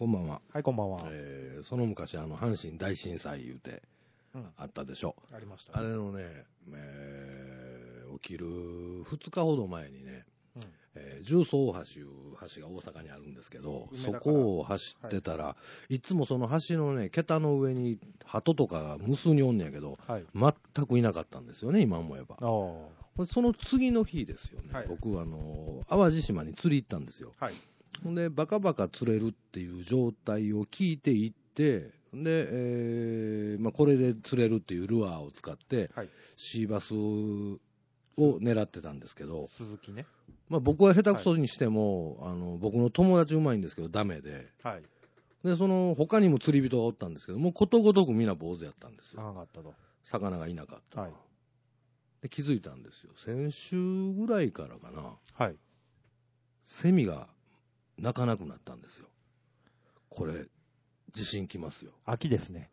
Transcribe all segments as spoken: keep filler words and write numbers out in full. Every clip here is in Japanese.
こんばんは。 はい、こんばんは。 えーその昔、あの、阪神大震災言うて、 うんあったでしょ。 ありました、 あれのね、えー起きるふつかほど前にね、 うんえー重曹大橋いう橋が大阪にあるんですけど、そ梅田からこを走ってたら、い、つもその橋のね、桁の上に鳩とか無数におんねやけど、 はい。 全くいなかったんですよね、今思えば。 ああ。 その次の日ですよね、 はい僕、あの、淡路島に釣り行ったんですよ。 はい。 ほんで、バカバカ釣れるっていう状態を聞いていって、で、えーまあ、これで釣れるっていうルアーを使って、 はい。 シーバスを狙ってたんですけど、 鈴木ね。 まあ、僕は下手くそにしても、あの僕の友達うまいんですけど、ダメで、 はい。 で、その他にも釣り人がおったんですけど、もうことごとくみんな坊主やったんですよ。 長かったと。 魚がいなかった。 はい。 で、気づいたんですよ。先週ぐらいからかな、 はい。 セミが鳴かなくなったんですよ。これ、地震来ますよ。 秋ですね。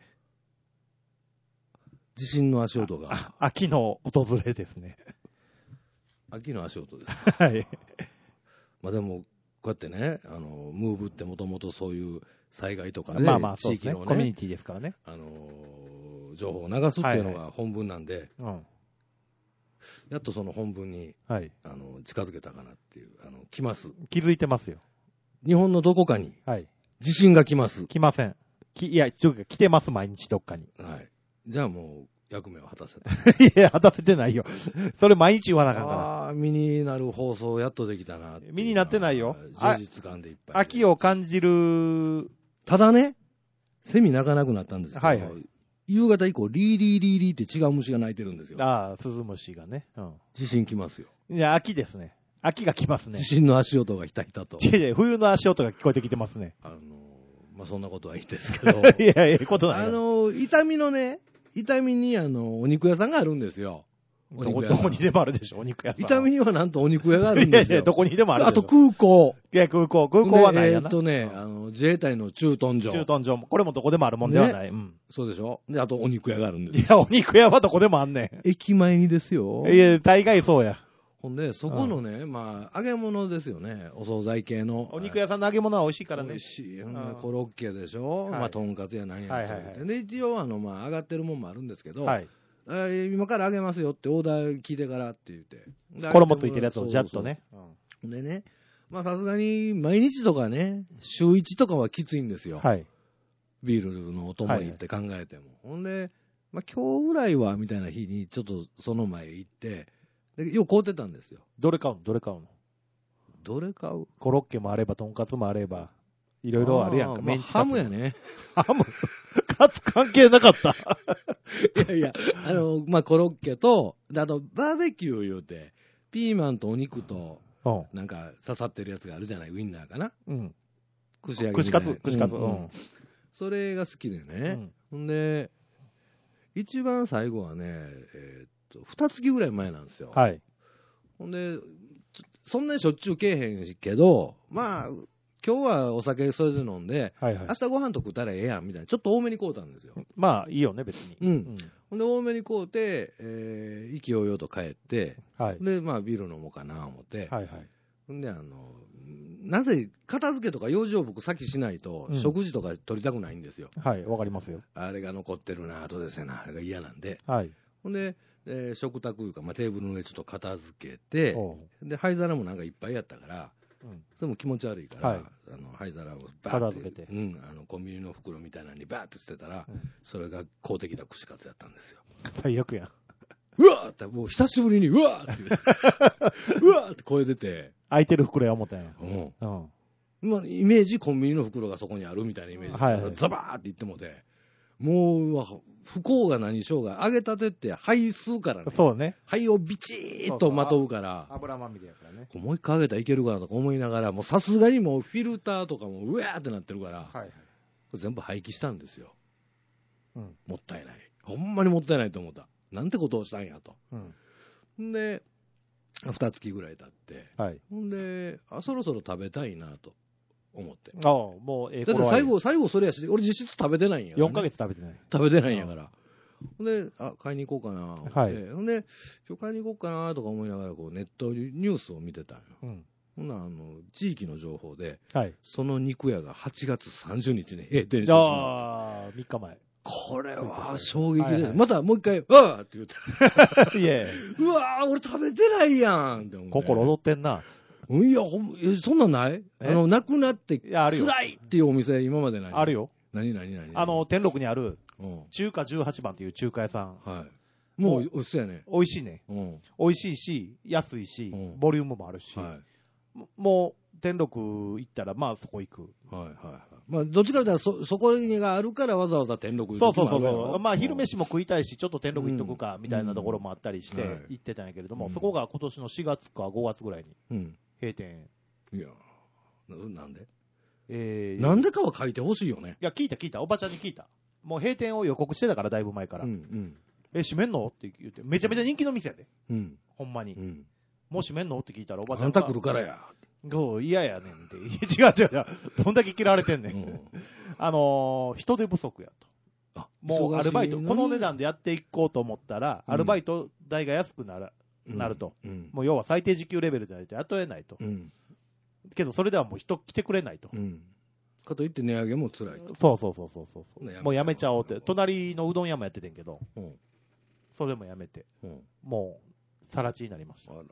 地震の足音が。 あ秋の訪れですね。 秋の足音ですか。 はい。 まあでも、こうやってね、あの、ムーブってもともとそういう災害とかで、 まあまあ、そうですね。 地域のね、 コミュニティですからね。 あのー情報を流すっていうのが本文なんで、 うん。 やっとその本文に、 はい。 あの、近づけたかなっていう、あの、来ます。 気づいてますよ。 日本のどこかにはい。 地震が来ます。 来ません。きいや、ちょ、来てます、毎日どっかに。 はい。じゃあもう、役目を果たせた。 いや、果たせてないよ。それ毎日言わなあかんから。 ああ、身になる放送やっとできたなっていう。 身になってないよ充実感でいっぱい。 秋を感じる。 ただね、セミ鳴かなくなったんですけど、 はいはい夕方以降、リーリーリーリーって違う虫が鳴いてるんですよ。 ああ、スズムシがね。う地震来ますよ。 ん。いや、秋ですね。秋が来ますね地。震の足音がひたひたと。 違う違う、冬の足音が聞こえてきてますね。 あのー、まあ、そんなことはいいですけど。 いや、ええことないあよ。 のー、痛みのね、痛みにあの、お肉屋さんがあるんですよ。おどこ、 肉屋さんどこにでもあるでしょ、お肉屋さんは。 痛みにはなんとお肉屋があるんですよ。 いやいや、どこにでもあるでしょ。 あと空港。 いや、空港、空港はないやな。 でえーっとね、 うんあの、自衛隊の駐屯所。 駐屯所も、これもどこでもあるもんではない。うん。 そうでしょ。で、あとお肉屋があるんですよ。 いや、お肉屋はどこでもあんね駅前にですよ。 ん。いや、大概そうや。 ほんで、そこのね、まあ、揚げ物ですよね。お惣菜系の。 お肉屋さんの揚げ物は美味しいからね。 美味しい。ほんでうんコロッケでしょ。 はいまあ、とんかつやなんやとはいはいはいで、一応、あの、まあ、上がってるもんもあるんですけど、 はい。 えー今から揚げますよってオーダー聞いてからって言って。で衣ついてるやつをジャッとね。 そうそうでね、まあ、さすがに、毎日とかね、週一とかはきついんですよ。 はい。 ビールのお供にって考えても。ほんで、まあ、今日ぐらいは、みたいな日に、ちょっとその前行って、でよう買うてたんですよ。 どれ買うのどれ買うのどれ買うコロッケもあれば、とんかつもあれば、いろいろあるやんか。 まあメンチカツハムや。ね。 ハムカツ関係なかった。 いやいや、あの、まあ、コロッケと、であと、バーベキュー言うて、ピーマンとお肉と、 うん。 なんか刺さってるやつがあるじゃない、ウインナーかな。 うん。 串揚げみたいな串カツ、串カツ。 ううんん。 それが好きでうね。 ん。 ほんで、一番最後はね、えーっと、二月ぐらい前なんですよ。 はい。 ほんで、ちょそんなにしょっちゅうけえへんけど、まあ、今日はお酒それで飲んで、 はいはい明。日ご飯と食ったらええやんみたいな、ちょっと多めに買うたんですよ。 まあ、いいよね、別に。 うんほんで、多めに買うて、えー、意気揚々と帰って、 はい。 で、まあ、ビール飲もうかな思って、 はいはい。 ほんで、あの、なぜ、片付けとか用事を僕先しないと、 うん食事とか取りたくないんですよ。 はい、わかりますよ。 あれが残ってるな、後ですよな、あれが嫌なんで。 はい。 ほんで、えー食卓いうか、まあ、テーブルの上ちょっと片付けて、 おうで、灰皿もなんかいっぱいやったから、 うん。 それも気持ち悪いから、 はいあの灰皿をバーって片付けてうん、あのコンビニの袋みたいなのにバーって捨てたら、 うんそれが公的な串カツやったんですよ。 最悪やん。 うわーって、もう久しぶりに、うわーって言う、うわーって声出て、 空いてる袋や思ったんや。 うんうん。 まあ、イメージ、コンビニの袋がそこにあるみたいなイメージだったら、 はいはいザバーって言ってもて、もううわ、不幸が何しようが、揚げたてって灰吸うからね、 そうね。 灰をビチーっとまとうから、 油まみれやからね。 こうもう一回揚げたらいけるかなとか思いながら、もうさすがにもうフィルターとかもうわーってなってるから、 はいはい。 全部廃棄したんですよ。 うん。 もったいない。ほんまにもったいないと思った。なんてことをしたんやと。 うん。 んで、二月ぐらい経って、 はい。 ほんで、あ、そろそろ食べたいなと思って。 ああ、もうええだって頃合い最後、最後それやし、俺実質食べてないんやから、ね。 よんかげつ食べてない。 食べてないんやから。ほんで、あ、買いに行こうかな思って、 はいほんで、今日買いに行こうかなとか思いながら、こう、ネットニュースを見てたんよ。 うん。 ほな、あの、地域の情報で、 はい。 その肉屋がはちがつさんじゅうにちに閉店してしまう。 ああ、みっかまえ。 これは衝撃で、 はいはいまたもう一回、ああって言ったら、 いえ、 うわー俺食べてないやんって思って。 心踊ってんな。 うんいや、ほん、え、そんなんないえあの、なくなって、 いや、あるよ。 辛いっていうお店、今までない。 ある。よ。 何何何あの、、天禄にあるうん。 中華じゅうはちばんっていう中華屋さん。 はい。もう、おいしそうやね。 美味しいね。 うん。 美味しいし、安いしう、んボリュームもあるし。 はい。 ももう、天禄行ったら、まあそこ行く。 はいはいはい。まあ、どっちかというと、そ、そこがあるからわざわざ天禄そうそうそう時もあるやろそう。まあ昼飯も食いたいし、ちょっと天禄行っとくか、 うんみたいなところもあったりしうんはいて、行ってたんやけれども、 うんそこが今年のしがつかごがつぐらいにうん。 閉店。 いや、ななんでえー、 なんでかは書いてほしいよね。 いや、聞いた聞いた。おばちゃんに聞いた。もう閉店を予告してたから、だいぶ前から。 うんうん。 え、閉めんのって言って、めちゃめちゃ人気の店やで。 うん。 ほんまに。 うん。 もう閉めんのって聞いたら、おばちゃんが。 あんた来るからや。 そう、嫌やねんって。違う違う違う。どんだけ嫌われてんねん。 うん。 あのー、人手不足やと。 あもうアルバイト、この値段ででやっていこうと思ったら、 うんアルバイト代が安くなる、なると。。 うん。 もう要は最低時給レベルじゃないと雇えないと。 うん。 けどそれではもう人来てくれないと。 うん。かといって値上げも辛いと。 そうそうそうそうそう。 ねやめちゃおうもうやめちゃおうって。隣のうどん屋もやっててんけど、 うん。 それもやめて、 うん。 もう、さら地になりました。 あら。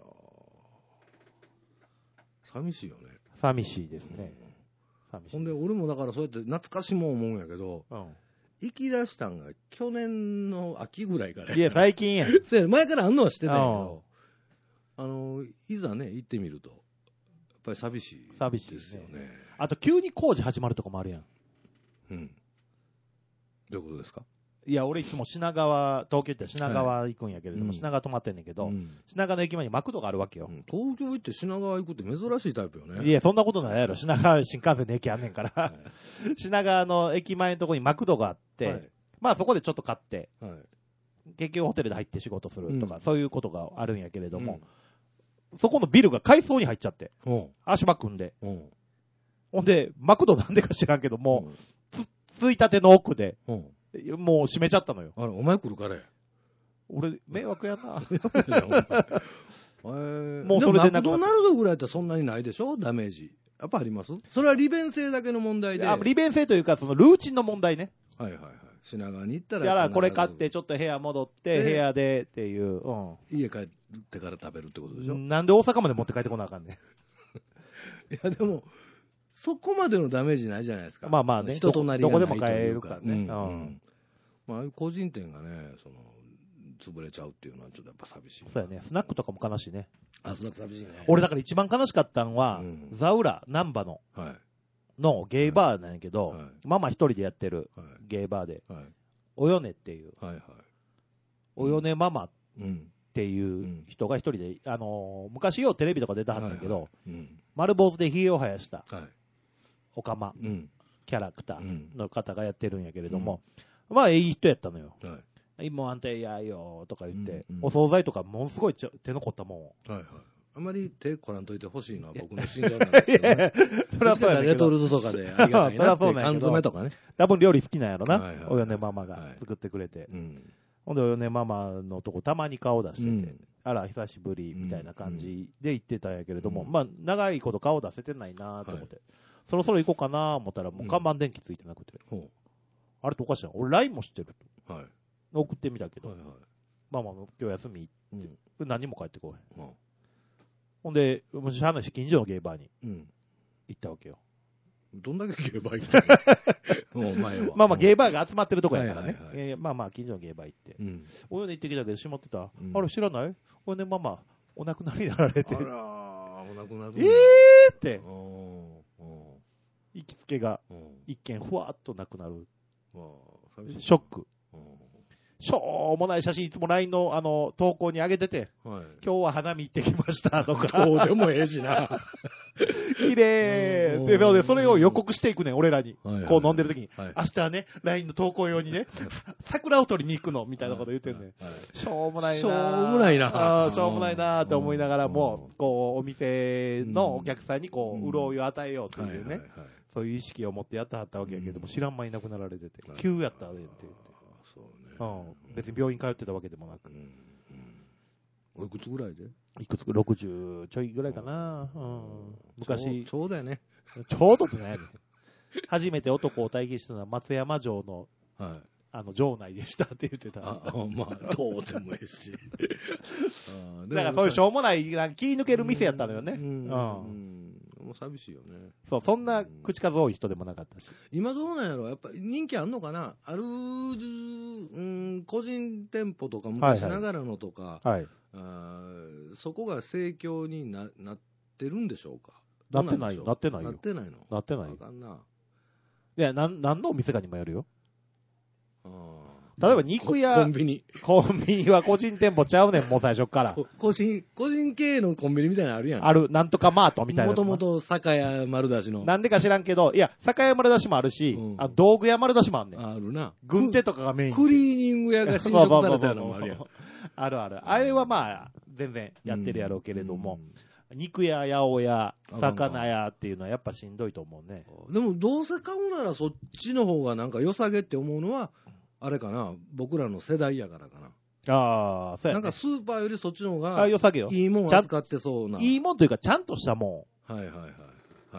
寂しいよね。 寂しいですね。寂しほんで、 いです。 俺もだからそうやって懐かしもん思うんやけど、 うん。 行き出したんが去年の秋ぐらいから。 いや、最近やん。 そうや前からあんのは知ってたんやけど、あの、いざね、行ってみると、やっぱり寂しい寂しいねですよね。 あと、急に工事始まるとこもあるやん。 うん。どういうことですかいや、俺いつも品川、東京行ったら品川行くんやけれども、 うん品川泊まってんねんけど、 うん品川の駅前にマクドがあるわけよ。 うん東京行って品川行くって珍しいタイプよね。 いや、そんなことないやろ。品川新幹線の駅あんねんから。 は品川の駅前のとこにマクドがあって、 はいまあそこでちょっと買って、 はい。 結局ホテルで入って仕事するとか、 うんそういうことがあるんやけれども、そこのビルが改装に入っちゃって、 うん。 足場組んで。 うん。 ほんで、マクドなんでか知らんけども、 うん、 つ、ついたての奥で、 うん。 もう閉めちゃったのよ。 あれ、お前来るからや。 俺、迷惑やな。 えー、 もうそれでなくなったもマクドナルドぐらいってそんなにないでしょダメージ。やっぱありますそれは利便性だけの問題で。 あ利便性というか、そのルーチンの問題ね。 はいはいはい。品川に行ったら。 だから、これ買って、ちょっと部屋戻って、 で部屋でっていう、う家帰ってから食べるってことでしょ、 ん。なんで大阪まで持って帰ってこなあかんねん。 いや、でも、そこまでのダメージないじゃないですか。 まあまあね人となりがないどこでも買えるからねといううんうんまあ、ああいう個人店がね、その、潰れちゃうっていうのはちょっとやっぱ寂しい。 そうやね。スナックとかも悲しいね。 あ、それは寂しいね。 俺だから一番悲しかったんは、 うんザウラ、ナンバの、 はい。 のゲイバーなんやけど、 はいママ一人でやってるはい。 ゲイバーで、 はい。 およねっていう、 はい。はい。 およねママっうん。 ていう人が一人で、あのー昔ようテレビとか出たはったんやけど、 はいはいうん。 丸坊主でひげを生やしたはい。 オカマ、 うん。 キャラクターうん。 の方がやってるんやけれども、まあ、いい人やったのよ。 はい。 もうあんたやよとか言って、 うんうんお惣菜とかものすごいちょ手の凝ったもはい。はい。あまり手こらんといてほしいのは僕の心情なんですけどね。 ん。それはそうやねんけど、 レトルトとかでありがたいなってそれはそうなんやけど缶詰とかね。 多分料理好きなんやろな、 はいはいおよねママがはい作ってくれて。 うん。 ほんで、およねママのとこたまに顔出してて、 うんあら、久しぶりみたいな感じで言ってたんやけれども、 うんまあ、長いこと顔出せてないなと思って、そろそろ行こうかな思ったら、もう看板電気ついてなくて、 ほあれっておかしいな。俺、ライン も知ってると。 う。はい。 送ってみたけど、 はいはい。 ママも今日休み、 うん。 何も帰ってこへん。 うんほんで、もうしゃあないし、近所のゲイバーにうん。 行ったわけよ。 どんだけゲーバー行ったのお前は。 まあまあ、ゲイババーが集まってるとこやからね。 はいはいはいえーまあまあ、近所のゲイバー行って。 うん。 およね行ってきたけど、閉まってた。 うんあれ、知らないおよねママ、お亡くなりになられて。 あらー、お亡くなるえーって、 おーお行きつけがーおー一見ふわっとなくなる。 まあ、寂しいショック。 うしょうもない写真いつも ライン のあの投稿に上げてて、 んはい。 今日は花見行ってきましたとか、 どうでもええしな。 綺麗うんで、そうでそれを予告していくねん、俺らに。 はいはいこう飲んでる時に。 はい。 明日はね、ライン の投稿用にね、桜を取りに行くのみたいなこと言ってんねん。 はい。 しょうもないなしょうもないなあーしょうもないなって思いながらうもん、 こう、お店のお客さんにこうんう、潤いを与えようとはいはいはいいうね、そういう意識を持ってやってはったわけやけども、 うん知らん間に亡くなられててはい、 急やったでって言って。 あーそうね。 うん、別に病院通ってたわけでもなくう。んうんおいくつぐらいで？ いくつか、ろくじゅうちょいぐらいかな。うん。昔。 ちょうどやね。 ちょうどってないね。初めて男を体験したのは松山城の、はい、あの、城内でしたって言ってた。 あ、まあ、どうでもいいし。 あだからそういうしょうもない、なんか気抜ける店やったのよね。うん。うん。 もう寂しいよね。 そう、そんな口数多い人でもなかったし。 今どうなんやろ？やっぱり人気あんのかな？ある、うん、個人店舗とか昔ながらのとか、はいはい、あそこが盛況に な, なってるんでしょうか？ なってないよ。なってないよ。 なってないの？ なってないよ。 あかんな。 いや、なん、何のお店かにもよるよ。例えば肉屋、 コンビニ。 コンビニは個人店舗ちゃうねん、もう最初から。 個人、個人経営のコンビニみたいなのあるやん。 ある、なんとかマートみたいな。 もともと酒屋丸出しの。 なんでか知らんけど、いや、酒屋丸出しもあるし、うん、あ道具屋丸出しもあんねん。 あるな。 軍手とかがメイン。 クリーニング屋が侵食されたのもあるやん。 あるある。あれはまあ、全然やってるやろうけれども、うん、肉屋、八百屋、魚屋っていうのはやっぱしんどいと思うね。 でもどうせ買うならそっちの方がなんか良さげって思うのは、あれかな、僕らの世代やからかな。 ああ、そうやね。 なんかスーパーよりそっちの方が、 あ、良さげよ。 いいもん扱ってそうな。 いいもんというか、ちゃんとしたもん。はいはいはい。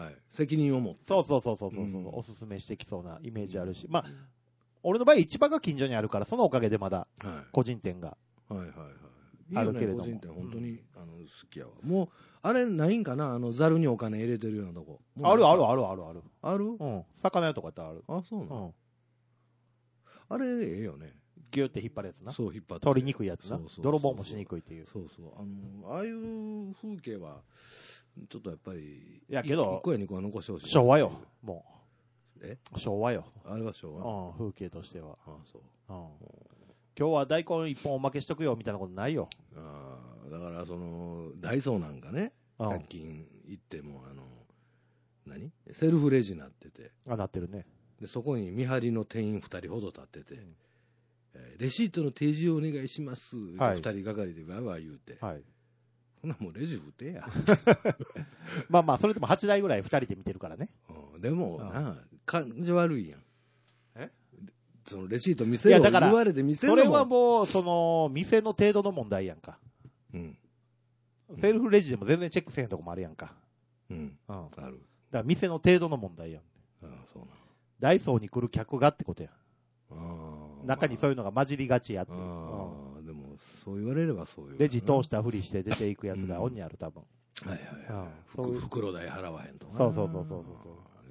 はい。責任を持って。 そうそうそうそうそう、うん、おすすめしてきそうなイメージあるし。まあ、俺の場合市場が近所にあるから、そのおかげでまだ、個人店が。はいはいはい。あるけれども。 いいよね、個人店本当に、うん、あの好きやわ。もう、あれないんかな、あの、ザルにお金入れてるようなとこ。 あるあるあるあるある。 ある？ うん。魚屋とかってある。 あ、そうなの、うん、あれ、ええよね。 ギューって引っ張るやつな。 そう、引っ張って。 取りにくいやつな。そうそうそうそう。泥棒もしにくいっていう。 そうそう。あの、ああいう風景は、ちょっとやっぱり、 いやけど、 いっこやにこは残してほしい。 昭和よ、もう。え昭和よ。 あれは昭和。 うん、風景としては。 ああ、そう。 うん。今日は大根一本おまけしとくよ、みたいなことないよ。 ああ、だからその、ダイソーなんかね、ひゃく均行っても、あの、何セルフレジになってて。 あ、なってるね。 で、そこに見張りの店員ふたりほど立ってて、うん、えー、レシートの提示をお願いします。はい、ふたりがかりでわわ言うて。はい。ほなもうレジ振ってや。 まあまあ、それでもはちだいぐらいふたりで見てるからね。 うん、でも、な、感じ悪いやん。 えそのレシート見せろ、言われて見せろ。 それはもう、その、店の程度の問題やんか。うん。セルフレジでも全然チェックせへんとこもあるやんか。うん。うん。ある。だから店の程度の問題やん。 ああ、そうなの。 ダイソーに来る客がってことやん。ああ。中にそういうのが混じりがちやって。ああ、うん、でも、そう言われればそういう。 レジ通したふりして出ていくやつがオンにある、多分。 はいはいはい。そういう袋代払わへんとか。 そうそうそうそうそう。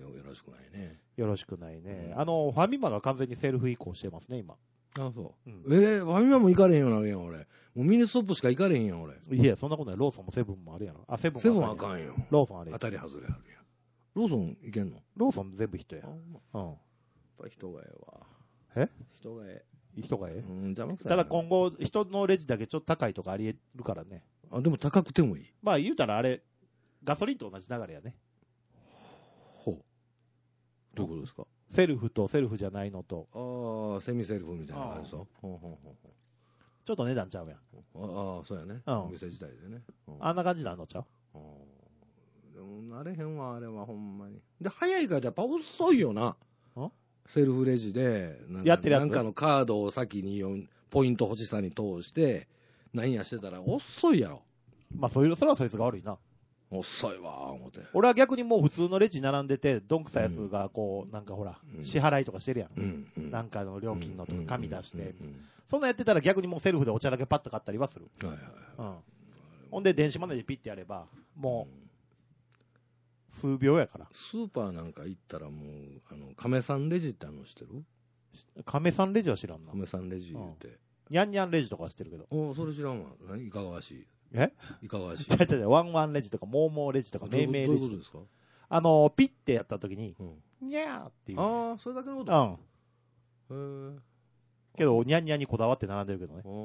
よろしくないね。 よろしくないね。あの、ファミマが完全にセルフ移行してますね、今。 ああ、そう。うん、えー、ファミマも行かれへんようなるやん、俺。もうミニストップしか行かれへんやん、俺。 いや、そんなことない。ローソンもセブンもあるやろ。あ、セブンセブンはあかんよ。 ローソンあれ。 当たり外れあるやん。ローソン行けんの？ ローソン全部人や。うん。 やっぱ人がええわ。 え人がええ。人がええ。 うん、邪魔くさい。 ただ今後、人のレジだけちょっと高いとかあり得るからね。 あ、でも高くてもいい。 まあ言うたらあれ、ガソリンと同じ流れやね。 ほう。どういうことですか？ セルフとセルフじゃないのと。 ああ、セミセルフみたいな感じですよ。ほうほうほうほう。 ちょっと値段ちゃうやん。 ああ、そうやね。うん。お店自体でね。 うん、あんな感じなんのちゃう？あでも、慣れへんわ、あれは、ほんまに。で、早いからやっぱ遅いよな。セルフレジで、なんか、 やってるやつなんかのカードを先にポイント欲しさに通して、何やしてたら遅いやろ。 まあ、そういう、それはそいつが悪いな。 遅いわ、思って。 俺は逆にもう普通のレジ並んでて、どんくさいやつがこう、なんかほら、うん、支払いとかしてるやん。うんうん、なんかの料金のとか紙出して。そんなやってたら逆にもうセルフでお茶だけパッと買ったりはする。はいはいはい。うん。ほんで、電子マネーでピッてやれば、もう、数秒やから。 スーパーなんか行ったらもう、あの、亀さんレジってあの知ってる？ 亀さんレジは知らんな。 亀さんレジ言って。うん、 ニャンニャンレジとか知ってるけど。 おそれ知らんわ。何いかがわしい。 えいかがわしい。 ちゃちゃちゃ、ワンワンレジとか、モーモーレジとか、命名レジ。 どういうことですか？ あの、ピッてやった時に、うん、ニャーっていう、ね。 ああ、それだけのことうん。へえ。 けど、ニャンニャンにこだわって並んでるけどね。 うん、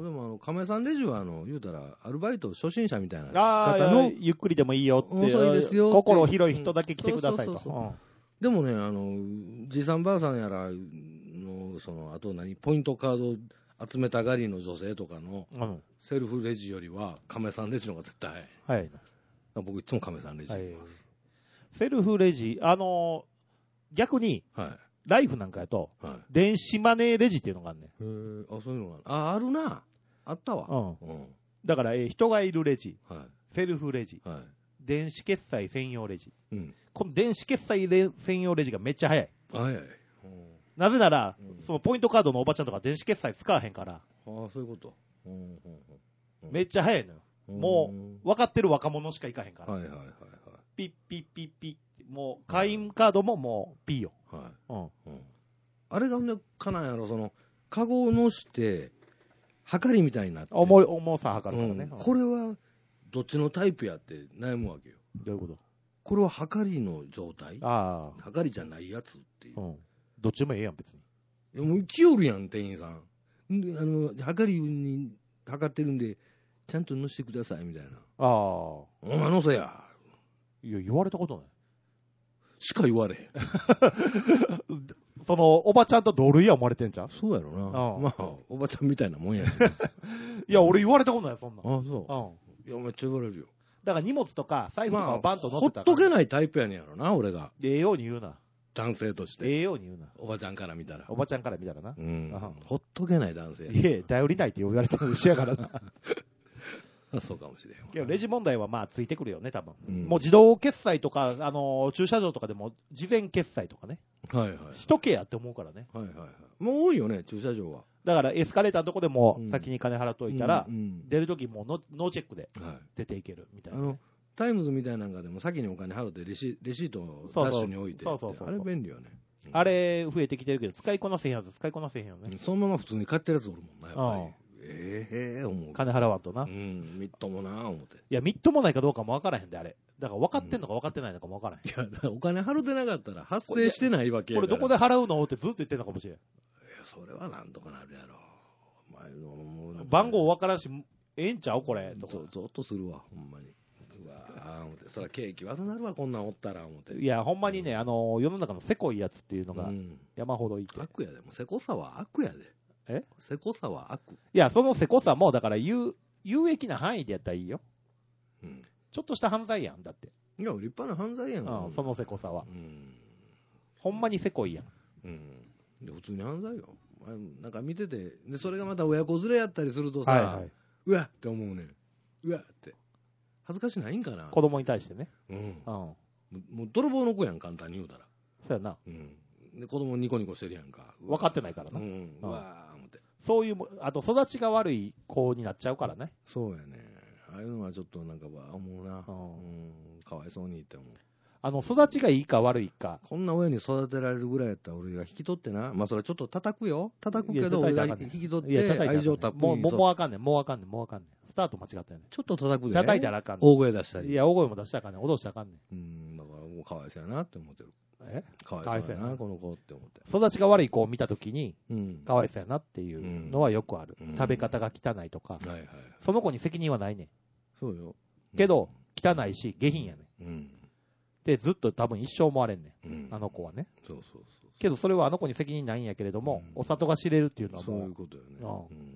でも、あの、亀さんレジは、あの、言うたら、アルバイト初心者みたいな方の。 ゆっくりでもいいよって。 遅いですよ。 心広い人だけ来てくださいと。 でもね、あの、じいさんばあさんやらの、その、あと何、ポイントカード集めたがりの女性とかの、セルフレジよりは、亀さんレジの方が絶対早い。はい。僕いつも亀さんレジ行きます。 セルフレジ、あの、逆に、はい。ライフなんかやと、はい、電子マネーレジっていうのがあるねん。 へあ、そういうのがある。あ、あるな。あったわ。 うん。うん、 だから、えー、人がいるレジ、 はい、 セルフレジ、 はい、 電子決済専用レジ。 うん、 この電子決済レ専用レジがめっちゃ早い。 早い。 なぜなら、 うん、 そのポイントカードのおばちゃんとか電子決済使わへんから。 ああ、そういうこと。うんうんうん、めっちゃ早いのよ。もう、分かってる若者しか行かへんから。 はいはいはいはい。 ピッピッピッピッ。もう、会員カードももう、ピーよ。 はい。 うん。 うん、あれがね、かなんやろ、その、カゴを乗して、はかりみたいになって。 重い、重さ測るからね。 うん、これは、どっちのタイプやって悩むわけよ。 どういうこと？ これははかりの状態？ ああ。 はかりじゃないやつっていう。 うん。どっちもええやん、別に。 いや、もう来よるやん、店員さん。で、あの、はかりに測ってるんで、ちゃんと乗せてください、みたいな。ああ。お前乗せや。 いや、言われたことない。 しか言われへん。 その、おばちゃんと同類や思われてんじゃん？ そうやろな。ああまあ、おばちゃんみたいなもんやし。 いや、俺言われたことない、そんな。 ああ、そう。うん。いや、めっちゃ言われるよ。 だから荷物とか財布とかをバンと乗せたら、まあ、ほっとけないタイプやねんやろな、俺が。 ええように言うな。 男性として。 ええように言うな。 おばちゃんから見たら。 おばちゃんから見たらな。 うん。ほっとけない男性や。 いえ、頼りないって言われてる牛やからな。 そうかもしれん。 けど、レジ問題はまあついてくるよね、多分。 うん、 もう自動決済とか、あのー、駐車場とかでも事前決済とかね。 はいはい。 しとけやって思うからね。 はいはいはい。もう多いよね、駐車場は。 だからエスカレーターのとこでも先に金払っといたら、 うんうんうん、 出るときもノノーチェックで出ていけるみたいな、ね、 あのタイムズみたいなんかでも先にお金払ってレシ、レシートをダッシュに置いて。 そうそうそうそう。 あれ便利よね。 うん、あれ増えてきてるけど、使いこなせへんやつ、使いこなせへんよね。 そのまま普通に買ってるやつおるもんな、やっぱり。ええー、思う。 金払わんとな。 うん、みっともな、思って。 いや、みっともないかどうかも分からへんで、あれ。だから分かってんのか分かってないのかも分からへん。 いや、だからお金払ってなかったら発生してないわけやから。 これどこで払うのってずっと言ってんのかもしれん。いや、それはなんとかなるやろ。前のもう番号分からんし、ええんちゃうこれ。 ゾゾッとするわ、ほんまに。うわぁ、思って。そらケーキ悪なるわ、こんなんおったら、思って。 いや、ほんまにね、あの、世の中のせこいやつっていうのが山ほどいて。 うん、悪やで。もせこさは悪やで。 えせこさは悪。 いや、そのせこさも、だから有、有益な範囲でやったらいいよ。うん。ちょっとした犯罪やん、だって。 いや、立派な犯罪やん。 うん、そのせこさは。うん。ほんまにせこいやん。 うん。で、普通に犯罪よ。なんか見てて、で、それがまた親子連れやったりするとさ、はいはい、うわって思うねん。うわって。恥ずかしないんかな。 子供に対してね。 うん。うん。もう泥棒の子やん、簡単に言うたら。 そうやな。 うん。で、子供ニコニコしてるやんか。 分かってないからな。 うん。うわー思って。 そういう、あと育ちが悪い子になっちゃうからね。 そうやね。ああいうのはちょっとなんか、わ思うな。うん。うん、かわいそうにって思う。 あの、育ちがいいか悪いか。 こんな親に育てられるぐらいやったら俺が引き取ってな。まあそれちょっと叩くよ。叩くけど俺が引き取って愛情たっぷり。 もう、もう、もうあかんねん。もうあかんねん。もうあかんねん。スタート間違ったよね。 ちょっと叩くで。 叩いたらあかんねん。大声出したり。 いや、大声も出したらあかんねん。脅したらあかんねん。うん、だからもうかわいそうやなって思ってる。 えかわいそうやな、この子って思って。 育ちが悪い子を見たときに、うん、かわいそうやなっていうのはよくある。うん、食べ方が汚いとか、はいはい、その子に責任はないねん。 そうよ。 けど、汚いし、下品やねん。うん、で、ずっと多分一生思われんねん。うん、あの子はね。そうそうそうそう。けど、それはあの子に責任ないんやけれども、うん、お里が知れるっていうのはもう。 そういうことよね。うん、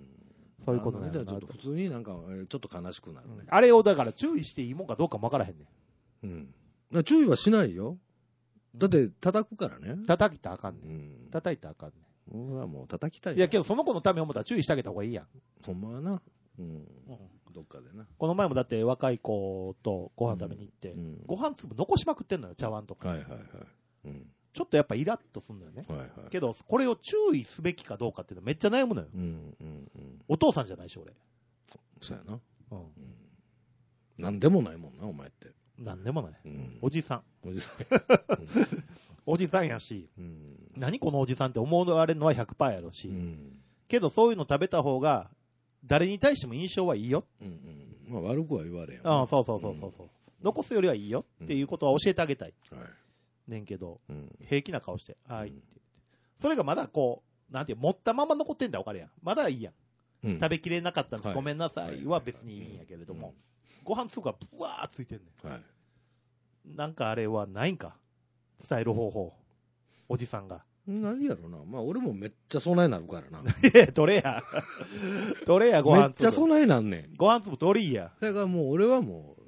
そういうことなんだ。ちょっと普通になんか、ちょっと悲しくなるね、うん。 あれをだから注意していいもんかどうかもわからへんねん。うん。注意はしないよ。だって、叩くからね。 叩きたらあかんねん。うん、叩いたらあかんねん。俺はもう叩きたい。 いや、けどその子のためを思ったら注意してあげた方がいいやん。 ほんまはな。うん。うん、どっかでな。 この前もだって若い子とご飯食べに行って、うん、ご飯粒残しまくってんのよ、茶碗とか。はいはいはい。うん、ちょっとやっぱイラッとすんのよね。はいはい。けど、これを注意すべきかどうかっていうのめっちゃ悩むのよ。うんうんうん。お父さんじゃないし、俺。 そうやな。うん。うん、なんでもないもんな、お前って。 なんでもない、うん。おじさん。 おじさん。 おじさんやし、うん、何このおじさんって思われるのは ひゃくパーセント やろし、うん、けどそういうの食べた方が、誰に対しても印象はいいよ。うんうん、まあ悪くは言われへん。 ああ、そうそうそうそう。うん、残すよりはいいよっていうことは教えてあげたい。うん、はい、ねんけど、うん、平気な顔して、はい、うん、って言って。それがまだこう、なんていう、持ったまま残ってんだわかるやん。まだいいやん。うん、食べきれなかったんです、はい、ごめんなさいは別にいいんやけれども、はい、ご飯粒がブワーついてんねん。はい、なんかあれはないんか伝える方法。おじさんが。 何やろな。まあ俺もめっちゃ備えなるからな。 いや、どれや。どれや、ご飯粒。 めっちゃ備えなんねん。 ご飯粒どれや。 だからもう俺はもう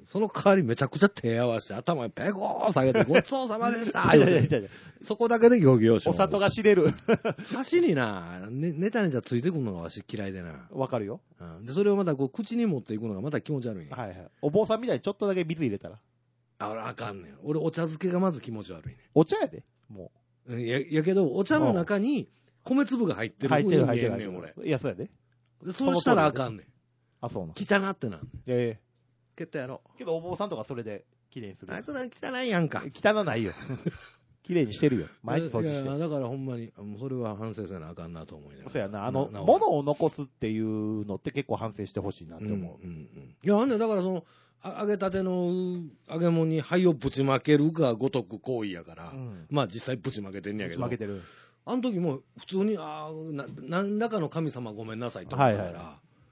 その代わりめちゃくちゃ手合わせて、頭ペコー下げて、ごちそうさまでしたいやいやいやいやそこだけで行儀よし。 お里が知れる。 箸にな、ね、ネタネタついてくるのがわし嫌いでな。 わかるよ。 うん。で、それをまたこう、口に持っていくのがまた気持ち悪いね。 はいはい。お坊さんみたいにちょっとだけ水入れたら。 あ、俺あかんねん。俺お茶漬けがまず気持ち悪いね。 お茶やで、もう。や、やけど、お茶の中に米粒が入ってる風に見えんねん、俺。 いや、そうやで。 でそうしたらあかんねん。 あ、そうな。 汚なってなんねん。 ええ。 けったやろ。 けどお坊さんとかそれで綺麗にする。 あいつら汚いやんか。 汚ないよ。綺麗にしてるよ。毎日掃除して。 いや、だからほんまに、もうそれは反省せなあかんなと思いながら。 そうやな。あの、物を残すっていうのって結構反省してほしいなって思う。 うんうんうん。いや、あんねん、だからその、揚げたての揚げ物に灰をぶちまけるがごとく行為やから、うん、まあ実際ぶちまけてんねやけど。 ぶちまけてる。 あの時も普通に、あな、何らかの神様ごめんなさいって思ったから、はいはい、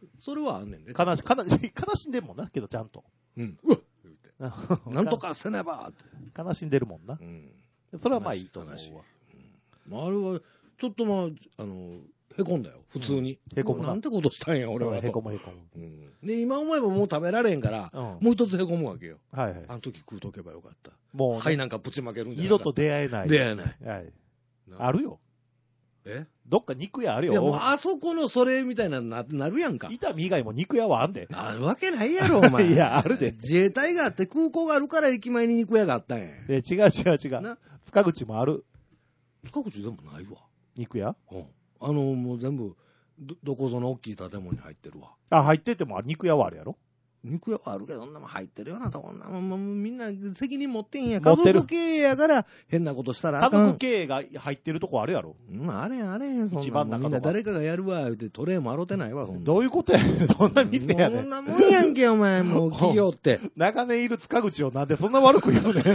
それはあんねんで。 悲し、悲し、悲しんでるもんな、けどちゃんと。 うん。うわっ言うて。なんとかせねばって。 悲しんでるもんな。うん。それはまあいいと思うわ。 うん、あれは、ちょっとまあ、あの、へこんだよ、普通に。 うん、へこむな。 なんてことしたんや、俺は。 へこむへこむ。 うん。で、今思えばもう食べられへんから、うん、もう一つへこむわけよ。はいはい。あの時食うとけばよかった。もう、はいなんかぶちまけるんじゃない二度と出会えない。 出会えない。 はい。あるよ。 えどっか肉屋あるよ。 いや、もうあそこのそれみたいなな、なるやんか。 伊丹以外も肉屋はあんで。 あるわけないやろ、お前。 いや、あるで。 自衛隊があって空港があるから駅前に肉屋があったんや。 え、違う違う違う。な塚口もある。 塚口でもないわ。 肉屋うん。あの、もう全部、ど、どこぞの大きい建物に入ってるわ。 あ、入ってても肉屋はあるやろ肉屋はあるけど、そんなもん入ってるようなとこんなもん、もうみんな責任持ってんや。家族経営やから、変なことしたらあかん。 家族経営が入ってるとこあるやろ。 うん、あれあれへん、そんな。 一番中とか。 みんな誰かがやるわ、言うてトレーも洗ってないわ、そんな。 どういうことやねん。どんな店やねん。 そんなもんやんけ、お前、もう企業って。 長年いる塚口をなんでそんな悪く言うねん。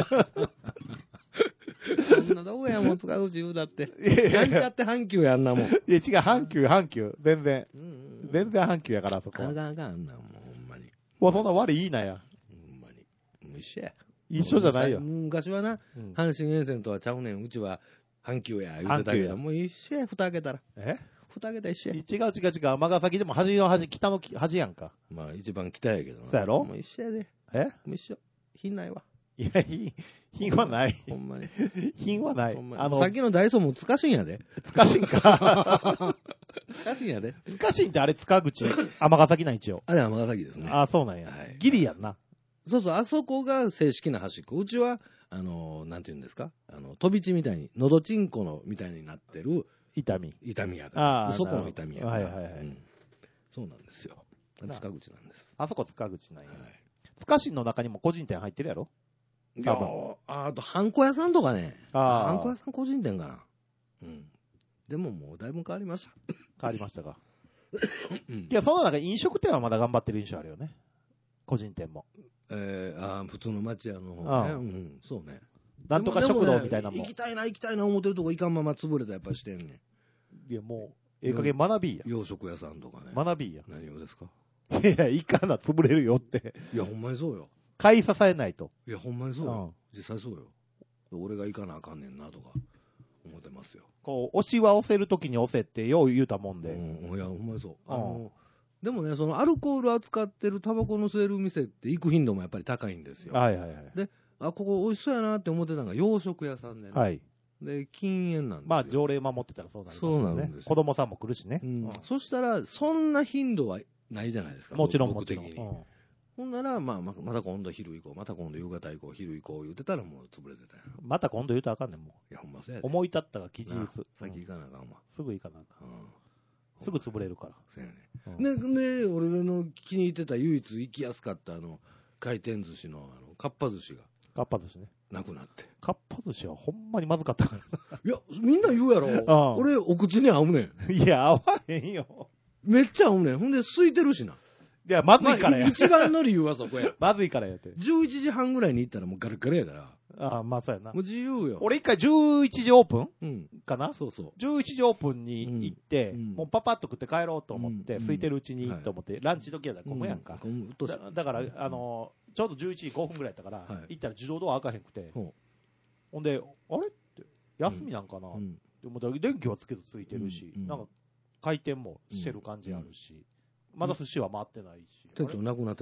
そんなどこやもん、塚口言うだって。なんちゃって阪急やんなもん。いや、 違う、阪急、阪急。全然。うんうんうん、全然阪急やから、そこは。 あかんあかん、あんなもん、ほんまに。 もうそんな悪いいなや。 ほんまに。もう一緒や。 一緒じゃないよ。 昔はな、うん、阪神沿線とはちゃうねん。うちは阪急や、言うてたけど、もう一緒や、蓋開けたら。 え蓋開けたら一緒や。 違う違う違う。尼崎でも端の端、北の端やんか。 まあ一番北やけどな。 そうやろもう一緒やで。 えもう一緒。品ないわ。 いや、品、品はない。 ほんまに。 品はない。 あの、さっきのダイソーもつかしんやで。 つかしんか。 つかしんやで。 つかしんってあれ塚口、尼崎な一応。 あれ尼崎ですね。 あ、そうなんや。はい、ギリやんな。 そうそう、あそこが正式な端っこ。うちは、あの、なんて言うんですかあの、飛び地みたいに、のどちんこのみたいになってる。 痛み。 痛みやから。 ああ。 そこの痛みやから。 はいはいはい。うん、 そうなんですよ。塚口なんです。 あそこ塚口なんや。はい、塚新の中にも個人店入ってるやろいやあと、ハンコ屋さんとかね。あハンコ屋さん個人店かな。うん。でももうだいぶ変わりました。 変わりましたか。うん、いや、その中飲食店はまだ頑張ってる印象あるよね。個人店も。 えー、あ普通の町屋の方ね。うん、そうね。 なんとか食堂みたいなもん、 ね。行きたいな、行きたいな思ってるとこ行かんまま潰れたやっぱりしてんねん。 いや、もう、ええ加減学びや。 洋食屋さんとかね。 学びや。 何をですかいや、いかな、潰れるよって。 いや、ほんまにそうよ。 買い支えないと。 いや、ほんまにそうよ。うん、実際そうよ。俺が行かなあかんねんなとか、思ってますよ。 こう、押しは押せるときに押せってよう言うたもんで。 うん、いや、ほんまにそう。あの、でもね、そのアルコール扱ってるタバコの吸える店って行く頻度もやっぱり高いんですよ。 はいはいはい。 で、あ、ここ美味しそうやなって思ってたのが洋食屋さんでね。はい。で、禁煙なんですよ。 まあ、条例守ってたらそうなんですよね。 そうなんですよ。 子供さんも来るしね。 うん。うん、そしたら、そんな頻度はないじゃないですか。 もちろんもちろん。 僕的に。うん、ほんなら、まあ、また今度昼行こう、また今度夕方行こう、昼行こう言ってたらもう潰れてたよ。 また今度言うたらあかんねん、もう。 いや、ほんまそうやで。思い立ったが記述。 先行かなあかんわ。 すぐ行かなあかん。うん、すぐ潰れるから。 そうやね。うん、で、で、俺の気に入ってた唯一行きやすかったあの、回転寿司の、あの、かっぱ寿司が。 かっぱ寿司ね。 なくなって。 かっぱ寿司はほんまにまずかったから。 いや、みんな言うやろ。ああ俺、お口に合うねん。いや、合わへんよ。 めっちゃ合うねん。ほんで、空いてるしな。 いや、まずいからや。 まあ、一番の理由はそこや。 まずいからやって。 じゅういちじはんぐらいに行ったらもうガラガラやから。 ああ、まあそうやな。 もう自由よ。 俺一回じゅういちじオープン、うん、かなそうそう。 じゅういちじオープンに行って、うん、もうパパッと食って帰ろうと思って、うん、空いてるうちにと思って、はい、ランチ時やったら混むやんか。うん、だ, だから、あのー、ちょうどじゅういちじごふんぐらいやったから、はい、行ったら自動ドア開かへんくて、うん、ほんで、あれって、休みなんかな、うん、でも電気はつけずついてるし、うん、なんか回転もしてる感じあるし、まだ寿司は回ってないし。 店長なくなってた。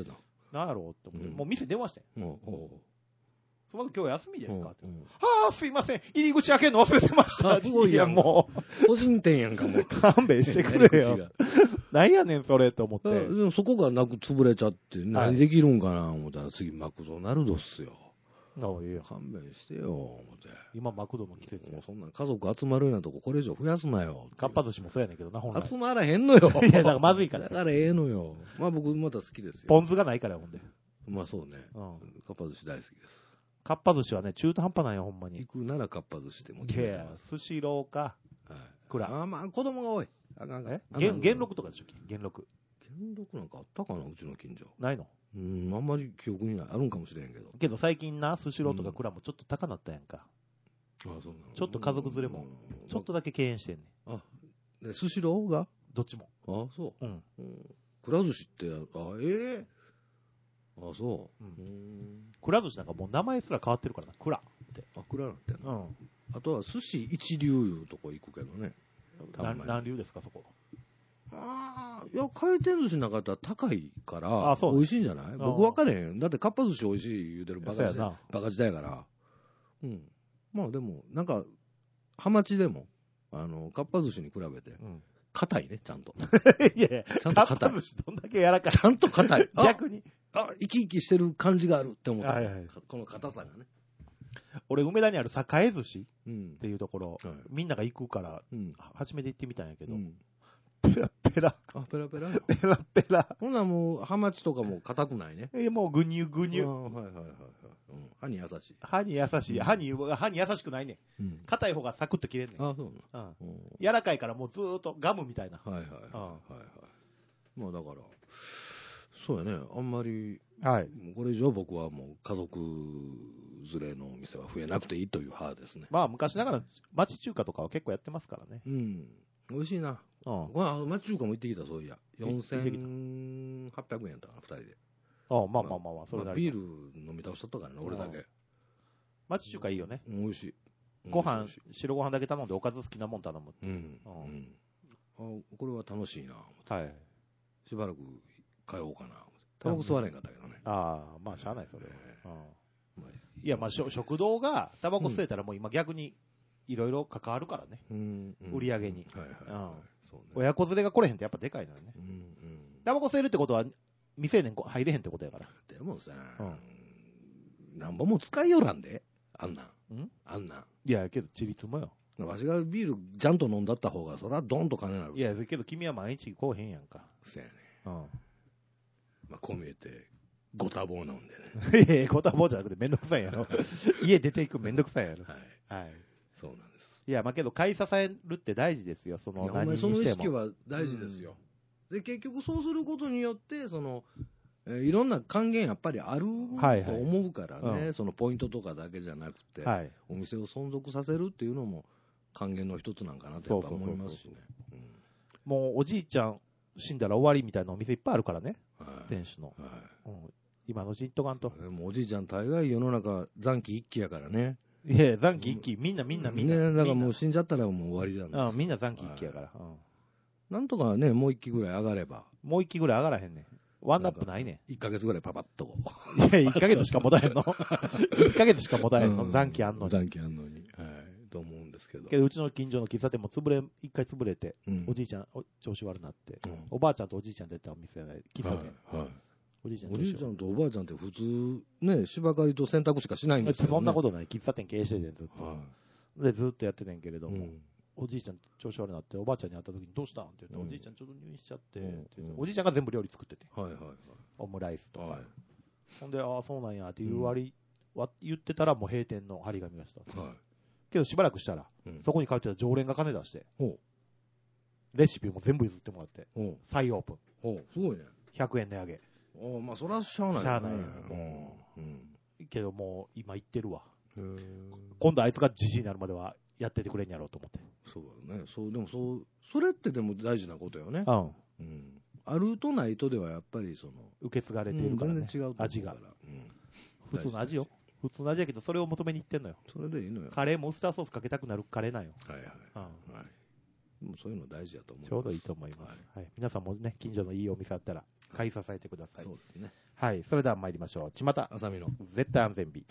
なんやろうって思って、うん、もう店電話してん。うん、すみません、今日休みですかって。はあ、すいません、入り口開けるの忘れてました。 すごいやん、もう。個人店やんか、もう。 勘弁してくれよ。何やねん、それって思って。でもそこがなく潰れちゃって、何できるんかな、思ったら、次、マクドナルドっすよ。 ああ、いいよ。 勘弁してよ、思って。 今、マクドの季節や。そんな家族集まるようなとこ、これ以上増やすなよ。 かっぱ寿司もそうやねんけどな、本来。 集まらへんのよ。 いや、だからまずいから。 だからええのよ。まあ僕、また好きですよ。 ポン酢がないから、ほんで。 まあそうね。うん。かっぱ寿司大好きです。 かっぱ寿司はね、中途半端なんよ、ほんまに。 行くならかっぱ寿司でも決めてます。いや、スシローか。はい。くら。 ああ、まあ子供が多い。あかんえ元元禄とかでしょ、元禄。 元禄なんかあったかな、うちの近所。 ないの？ うん、あんまり記憶にない。あるんかもしれんけど。 けど最近な、スシローとかくらもちょっと高なったやんか。 うん、ああ、そうなの。ちょっと家族連れも、ちょっとだけ敬遠してんねん。 あ、で、スシローがどっちも。 ああ、そう。 うん。うん、 くら寿司って、あ、ええー、ああ、そう。うん。 くら寿司なんかもう名前すら変わってるからな、くらって。 あ、くらなんてな。 うん。 あとは寿司一流いうとこ行くけどね。 何流ですか、そこ。 ああ、いや、回転寿司の中だったら高いから、あそう美味しいんじゃない？僕分かれへん。だってかっぱ寿司美味しい言うてるバカ時代、バカ時代やから。うん。まあでも、なんか、ハマチでも、あの、かっぱ寿司に比べて、硬、うん、いね、ちゃんと。 いやいや、ちゃんと硬い。かっぱ寿司どんだけ柔らかい。 ちゃんと硬い。 逆に。 あ、生き生きしてる感じがあるって思った。はいはい、この硬さがね。 俺、梅田にある栄寿司っていうところ、うんはい、みんなが行くから、うん、初めて行ってみたんやけど、うん、ペラペラ。 あ、ペラペラペラペラ。 ほんならもう、ハマチとかも硬くないね。 え、もう、ぐにゅぐにゅ。 はいはいはいはい。うん、歯に優しい。 歯に優しい。うん、歯に、歯に優しくないね。硬、うん、い方がサクッと切れんねん。 あ、そうなの、 うん、柔らかいからもうずーっとガムみたいな。 はいはいはい。はいはい。まあだから、そうやね。あんまり、 はい。 これ以上僕はもう家族連れのお店は増えなくていいという派ですね。 まあ昔ながら町中華とかは結構やってますからね。 うん。美味しいな。うん。まあ、町中華も行ってきた、そういや。よんせんはっぴゃくえんやったかな、ふたりで。 ああ、まあまあまあまあ、それなり、 まあ、ビール飲み倒しとったからね、俺だけ。 町中華いいよね。 うん、美味しい。 ご飯、白ご飯だけ頼んでおかず好きなもん頼むって。うん。うん。 あ、これは楽しいな。 はい。 しばらく通おうかな。タバコ吸われんかったけどね。 ああ、まあ、しゃあない、それ。うん。いや、まあ、食堂がタバコ吸えたらもう今逆にいろいろ関わるからね。うん。売り上げに。はいはい。うん。そうね。親子連れが来れへんってやっぱでかいのよね。うんうん。タバコ吸えるってことは未成年入れへんってことやから。 でもさ、うん。なんぼも使いよらんで。あんなん。んあんなん。 いや、けど、ちりつもよ。 わしがビールちゃんと飲んだった方が、そらドンと金なる。 いや、けど君は毎日来おへんやんか。 そうやね。うん。まあ、こう見えて、ご多忙なんでね。いやいや、ご多忙じゃなくてめんどくさいやろ。家出ていくめんどくさいやろ。はい。はい。 そうなんです。 いや、まあけど、買い支えるって大事ですよ、その何にしても。その意識は大事ですよ。うん、で、結局そうすることによって、その、えー、いろんな還元やっぱりあると思うからね、はいはい、そのポイントとかだけじゃなくて、はい、お店を存続させるっていうのも還元の一つなんかなってやっぱ思いますしね。 もうおじいちゃん死んだら終わりみたいなお店いっぱいあるからね、はい、店主の、はいうん。今のうちにっとかんと。 でもおじいちゃん大概世の中残機一揆やからね。 いや、残機一揆、みんなみんなみんな。 ね、だからもう死んじゃったらもう終わりなんですよ。 あみんな残機一揆やから、はいうん。なんとかね、もう一機ぐらい上がれば。 もう一機ぐらい上がらへんねん。ワンナップないねん。 いっかげつぐらいパパッと。 いや、いっかげつしか持たへんの。いっかげつしか持たへんの。残機あんのに。 残機あんのに。はい。と思うんですけど。 けど、うちの近所の喫茶店も潰れ、一回潰れて、うん、おじいちゃん、調子悪くなって、うん、おばあちゃんとおじいちゃん出たお店やない、喫茶店。はい。はい、おじいちゃんおじいちゃんとおばあちゃんって普通、ね、芝刈りと洗濯しかしないんですよ、ね。 そんなことない。喫茶店経営してて、ずっと。はい、で、ずっとやってたんけれども。うんおじいちゃん調子悪くなっておばあちゃんに会った時にどうしたんって言って、うん、おじいちゃんちょっと入院しちゃって、うん、っておじいちゃんが全部料理作ってて、はいはいはい、オムライスとか、はい、ほんでああそうなんやって言わり、うん、言ってたらもう閉店の張り紙がした、はい、けどしばらくしたら、うん、そこに通ってた常連が金出して、うん、レシピも全部譲ってもらって、うん、再オープン、 うん、すごいねひゃくえん値上げあまあそれはしゃあない、ね、 しゃあない、もう、うん、けどもう今行ってるわ今度あいつがじじいになるまではやっててくれんやろうと思って。 そうだね。そう、でもそう、それってでも大事なことよね。うん。うん。あるとないとではやっぱりその、 受け継がれているからね。 うん、全然違うと思うから。 味が。うん。普通の味よ。普通の味やけど、それを求めに行ってんのよ。 それでいいのよ。 カレーもウスターソースかけたくなるカレーなんよ。はいはい。 うん。はい。もうそういうの大事だと思う。 ちょうどいいと思います。はい。はい、皆さんもね、近所のいいお店あったら買い支えてください。 そうですね。 はい。それでは参りましょう。ちまた、 あさみの絶対安全日。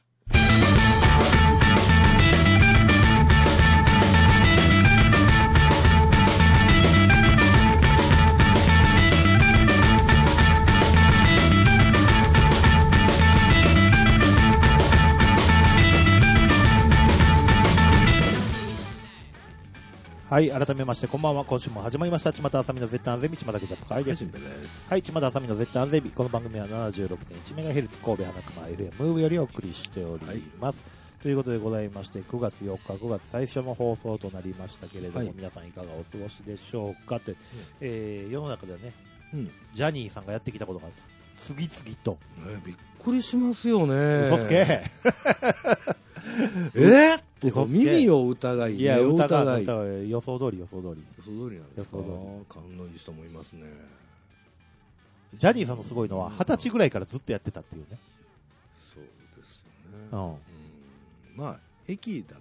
はい、改めましてこんばんは。今週も始まりました巷あさみの絶対安全日、巷家ジャップ会です。はい、巷あさみの絶対安全日、この番組は ななじゅうろくてんいちメガヘルツ 神戸花熊 エルエム よりお送りしております、はい、ということでございまして、くがつよっかごがつ最初の放送となりましたけれども、はい、皆さんいかがお過ごしでしょうかと、うん、えー、世の中ではね、うん、ジャニーさんがやってきたことが次々と、 ね、びっくりしますよね。 嘘つけえー、って耳を疑い、 いや、 目を疑い、疑い、予想通り、予想通り。 予想通りなんですか。勘のいい人もいますね。 ジャニーさんのすごいのは、二十歳ぐらいからずっとやってたっていうね。 そうですよね。 うん。 うん、まあ、癖だから。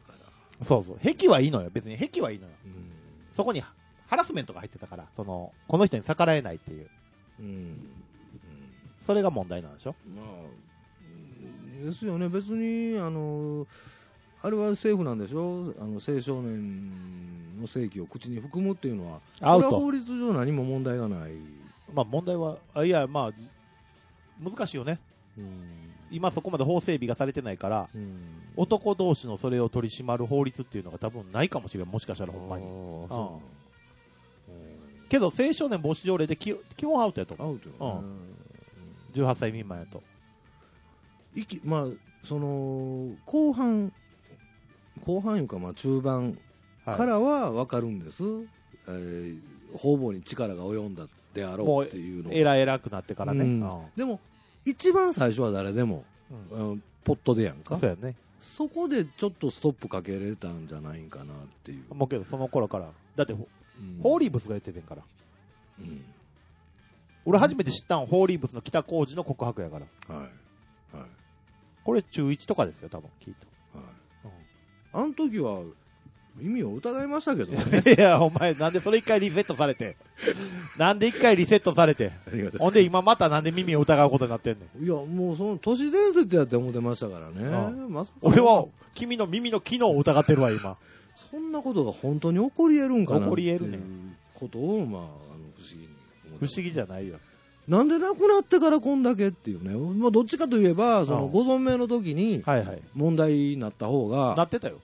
そうそう。癖はいいのよ。別に癖はいいのよ。うん、そこにハラスメントが入ってたから、その、この人に逆らえないっていう。うん。うん、それが問題なんでしょ？ まあ、ですよね。別に、あの、あれは政府なんでしょ、あの青少年の性器を口に含むっていうのは、これは法律上何も問題がない。 まあ問題は、あいや、まあ、難しいよね。うん、今そこまで法整備がされてないから、うん、男同士のそれを取り締まる法律っていうのが多分ないかもしれん、もしかしたらほんまに。ああけど、青少年防止条例で基本アウトやと思う。アウトよ、ね、うん。じゅうはっさい未満やと。 いきまあ、その、後半、後半いうか、まあ、中盤からは分かるんです、はい、えー、方々に力が及んだであろうっていうのもうえらえらくなってからね、うんうん、でも一番最初は誰でも、うん、ポットでやんか。 そうやね。 そこでちょっとストップかけれたんじゃないんかなっていう。 もうけどその頃からだって、うん、ホーリーブスが言っててんから、うん、俺初めて知ったんホーリーブスの北浩二の告白やから、はいはい、これ中いちとかですよ多分聞いた、はい、 あの時は耳を疑いましたけどね。 いや、お前、なんでそれ一回リセットされて。なんで一回リセットされて。ほんで今またなんで耳を疑うことになってんねん。いや、もうその都市伝説やって思ってましたからね。ああまさか俺は君の耳の機能を疑ってるわ、今。 そんなことが本当に起こり得るんかな起こり得るね。 ことを、まあ、あの、不思議に思って。 不思議じゃないよ。 なんで亡くなってからこんだけっていうね。まあ、どっちかといえば、その、ご存命の時に、問題になった方が。 なってたよ。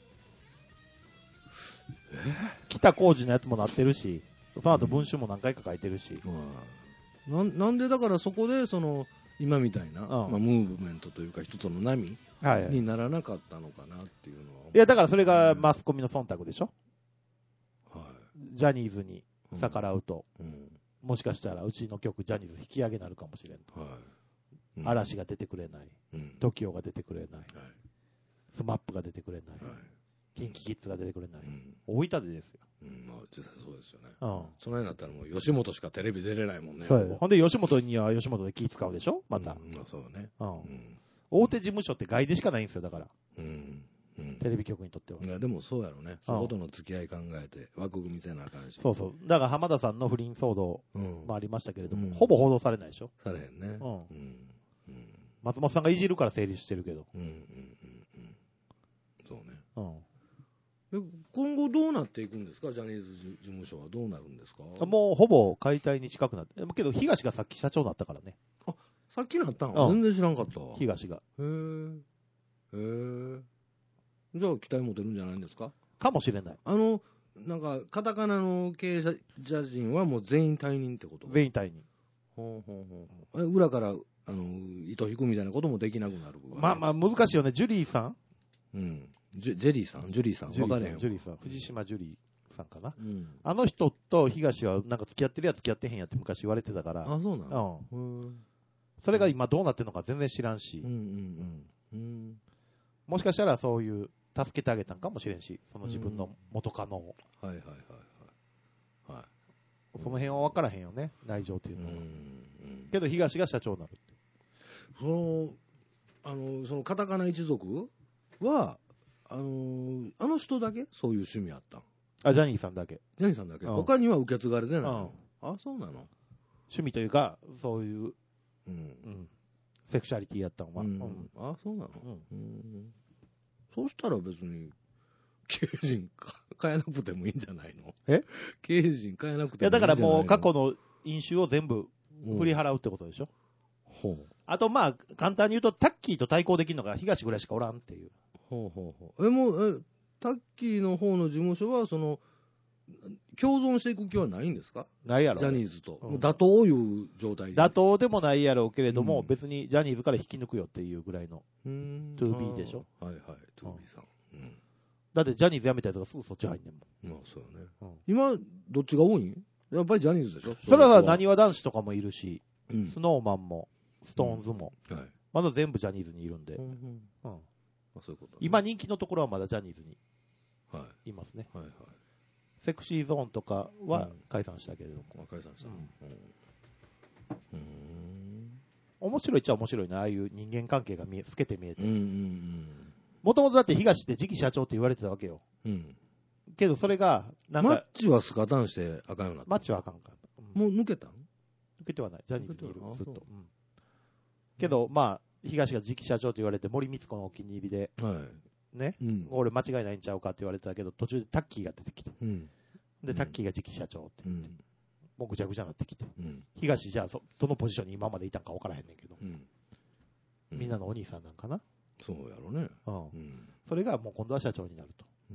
北浩二のやつもなってるし、その後文集も何回か書いてるし、 うん、な, なんでだからそこでその今みたいな、うんまあ、ムーブメントというか一つの波にならなかったのかなっていうのは、はいはい、 いやだからそれがマスコミの忖度でしょ、はい、ジャニーズに逆らうと、うんうん、もしかしたらうちの曲ジャニーズ引き上げになるかもしれんと、はいうん、嵐が出てくれない、うん、トキオが出てくれない、はい、スマップが出てくれない、はいキンキキッズが出てくれない。うん、大分でですよ。 うん、まあ実際そうですよね。うん。その辺だったらもう吉本しかテレビ出れないもんね。 そうほんで吉本には吉本で気使うでしょまた。 うん、まあそうね。 うん。うん、大手事務所って外でしかないんですよ、だから。うん。うん、テレビ局にとっては。 いや、でもそうやろうね。そことの付き合い考えて枠組みせなあかんし。 そうそう。だから浜田さんの不倫騒動もありましたけれども、うん、ほぼ報道されないでしょされへんね。うん。うん。 うん、松本さんがいじるから成立してるけど。うんうんうんうん。 そうね。うん。今後どうなっていくんですか、ジャニーズ事務所はどうなるんですか。 もうほぼ解体に近くなって、けど東がさっき社長になったからね。 あ、さっきなったの、うん、全然知らんかったわ。 東が。 へー。へー。じゃあ期待持てるんじゃないんですか。 かもしれない。 あの、なんか、カタカナの経営者陣はもう全員退任ってこと。 全員退任。 ほうほうほう。裏から、あの、糸引くみたいなこともできなくなる、ね。 まあまあ難しいよね、ジュリーさん。 うん。ジェ, ジェリーさんジュリーさん分かれへん。 ジュリーさん藤島ジュリーさんかな、うん、あの人と東はなんか付き合ってるや付き合ってへんやって昔言われてたから。 あ、そうなの、 うん、それが今どうなってるのか全然知らんし、うんうんうんうん、もしかしたらそういう助けてあげたんかもしれんし、その自分の元カノを、うん、はいはいはいはい、はい、その辺は分からへんよね、内情というのは、うんうん、けど東が社長になるって。 そのあのそのカタカナ一族はあのー、あの人だけそういう趣味あったん。 あ、ジャニーさんだけ。 ジャニーさんだけ。うん、他には受け継がれてないの、うん、あ、そうなの。 趣味というか、そういう、うんうん、セクシャリティやったのは。うんうん、あ、そうなの、うん、うん。そうしたら別に、経営陣変えなくてもいいんじゃないの？ え経営陣変えなくてもいいんじゃないの？いや、 だからもう過去の飲酒を全部振り払うってことでしょ。 ほう。 あとまあ、簡単に言うと、タッキーと対抗できるのが東ぐらいしかおらんっていう。 ほうほうほう。え、もう、え、タッキーの方の事務所は、その、共存していく気はないんですか？ ないやろ。 ジャニーズと。うん、妥当いう状態妥当でもないやろうけれども、うん、別にジャニーズから引き抜くよっていうぐらいの、 うーんトゥービー でしょ。 はいはい、トゥービー さん。うん、 だってジャニーズ辞めたやつがすぐそっち入んねんもん。 まあそうよね。うん、今、どっちが多いん？やっぱりジャニーズでしょ。 それはなにわ男子とかもいるし、うん、スノーマンも、ストーンズも、 うん、はい、 まだ全部ジャニーズにいるんで。うんうんうん、 あ、そういうこと、ね、 今人気のところはまだジャニーズにいますね。はいはいはい、セクシーゾーンとかは解散したけれども。 うん、解散した。うんうん、面白いっちゃ面白いな、ああいう人間関係が見え透けて見えて。もともとだって東って次期社長って言われてたわけよ。うん、けどそれが、なんか。 マッチはスカタンしてあかんようになった。 マッチはあかんかった。 うん、もう抜けたん？抜けてはない。ジャニーズにいる。ずっと。うん、けど、まあ、東が次期社長と言われて、森光子のお気に入りで、はい、ね、うん、俺間違いないんちゃうかって言われてたけど、途中でタッキーが出てきて、うん、で、タッキーが次期社長って言って、うん、もうぐちゃぐちゃになってきて、うん、東じゃあそ、どのポジションに今までいたんか分からへんねんけど、うんうん、みんなのお兄さんなんかな。 そうやろね。 うんうん、それがもう今度は社長になると。うん、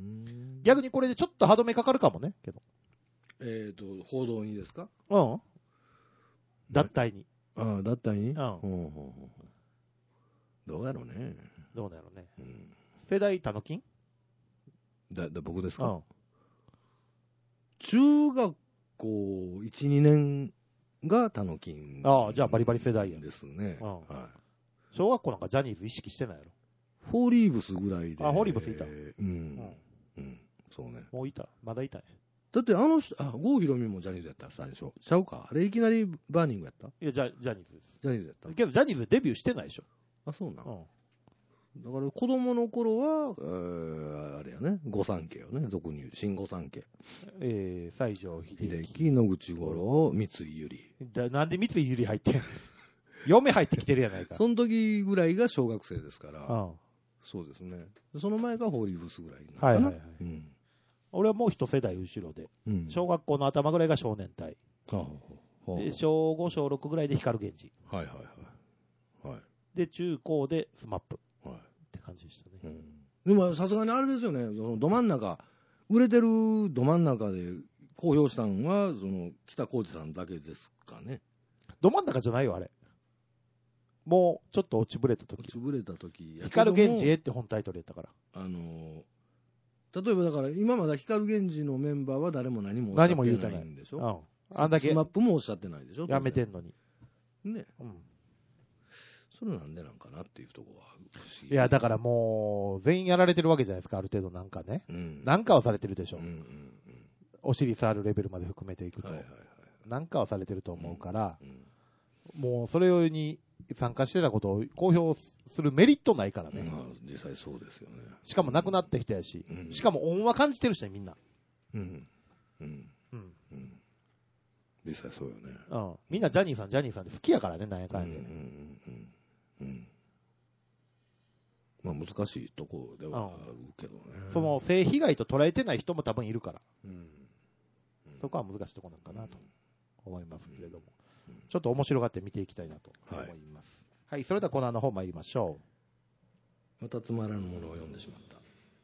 逆にこれでちょっと歯止めかかるかもね、けど。 えっと、報道にですか？ うん。脱退に。 ああ、脱退に？うん。ほうほうほう。どうやろうね。 どうだろうね。うん、世代たのきん？ だ、だ、僕ですか？うん、中学校いち、にねんがたのきん。 ああ、じゃあバリバリ世代や。 ですね。うん、はい。 小学校なんかジャニーズ意識してないやろ。 フォーリーブスぐらいで。 あ、フォーリーブスいた。うん。 うん。うん。そうね。 もういた。まだいたね。 だってあの人、あ、郷ひろみもジャニーズやった最初。ちゃうか？あれいきなりバーニングやった？ いや、ジャ、ジャニーズです。 ジャニーズやった。 けどジャニーズデビューしてないでしょ。 あ、そうな。うん。だから子供の頃は、えー、あれやね、御三家よね、俗に言う、新御三家。 えー、西城秀樹、 秀樹、野口五郎、三井ゆり。 だなんで三井ゆり入ってんの？嫁入ってきてるやないか。 その時ぐらいが小学生ですから、うん、そうですね。その前がホーリーブスぐらいなのかな。はいはいはい。うん、俺はもう一世代後ろで、うん、小学校の頭ぐらいが少年隊。はあはあ、で小ご、小ろくぐらいで光源氏。はいはいはい。はい、で、中高でスマップ。はい。って感じでしたね。うん、 でもさすがにあれですよね、そのど真ん中、売れてるど真ん中で公表したのは、その北浩二さんだけですかね。 ど真ん中じゃないよ、あれ。もうちょっと落ちぶれた時。 落ちぶれた時。 光源氏へって本タイトルやったから。 あの、例えばだから今まだ光源氏のメンバーは誰も何もおっしゃってないんでしょ。何も言うてない。 うん。あんだけ。 スマップもおっしゃってないでしょ。 やめてんのに。 ね。うん。それなんでなんかなっていうところは不思議。 いや、だからもう、全員やられてるわけじゃないですか、ある程度なんかね。うん。なんかはされてるでしょ。うんうんうん。お尻触るレベルまで含めていくと。はいはいはい。なんかはされてると思うから、うんうん、もうそれ用に参加してたことを公表するメリットないからね。 まあ、実際そうですよね。 しかも亡くなった人やし、うん、しかも恩は感じてる人やみんな。うん。 うん。うん。うん。実際そうよね。 うん。みんなジャニーさん、ジャニーさんって好きやからね、なんやかんやで、ね。うんうんうんうん。 まあ難しいところではあるけどね。 その性被害と捉えてない人も多分いるから。うん。そこは難しいところなんかなと思いますけれども。うんうん、ちょっと面白がって見ていきたいなと思います。はい、はい、それではコーナーの方参りましょう。またつまらぬものを読んでしまった。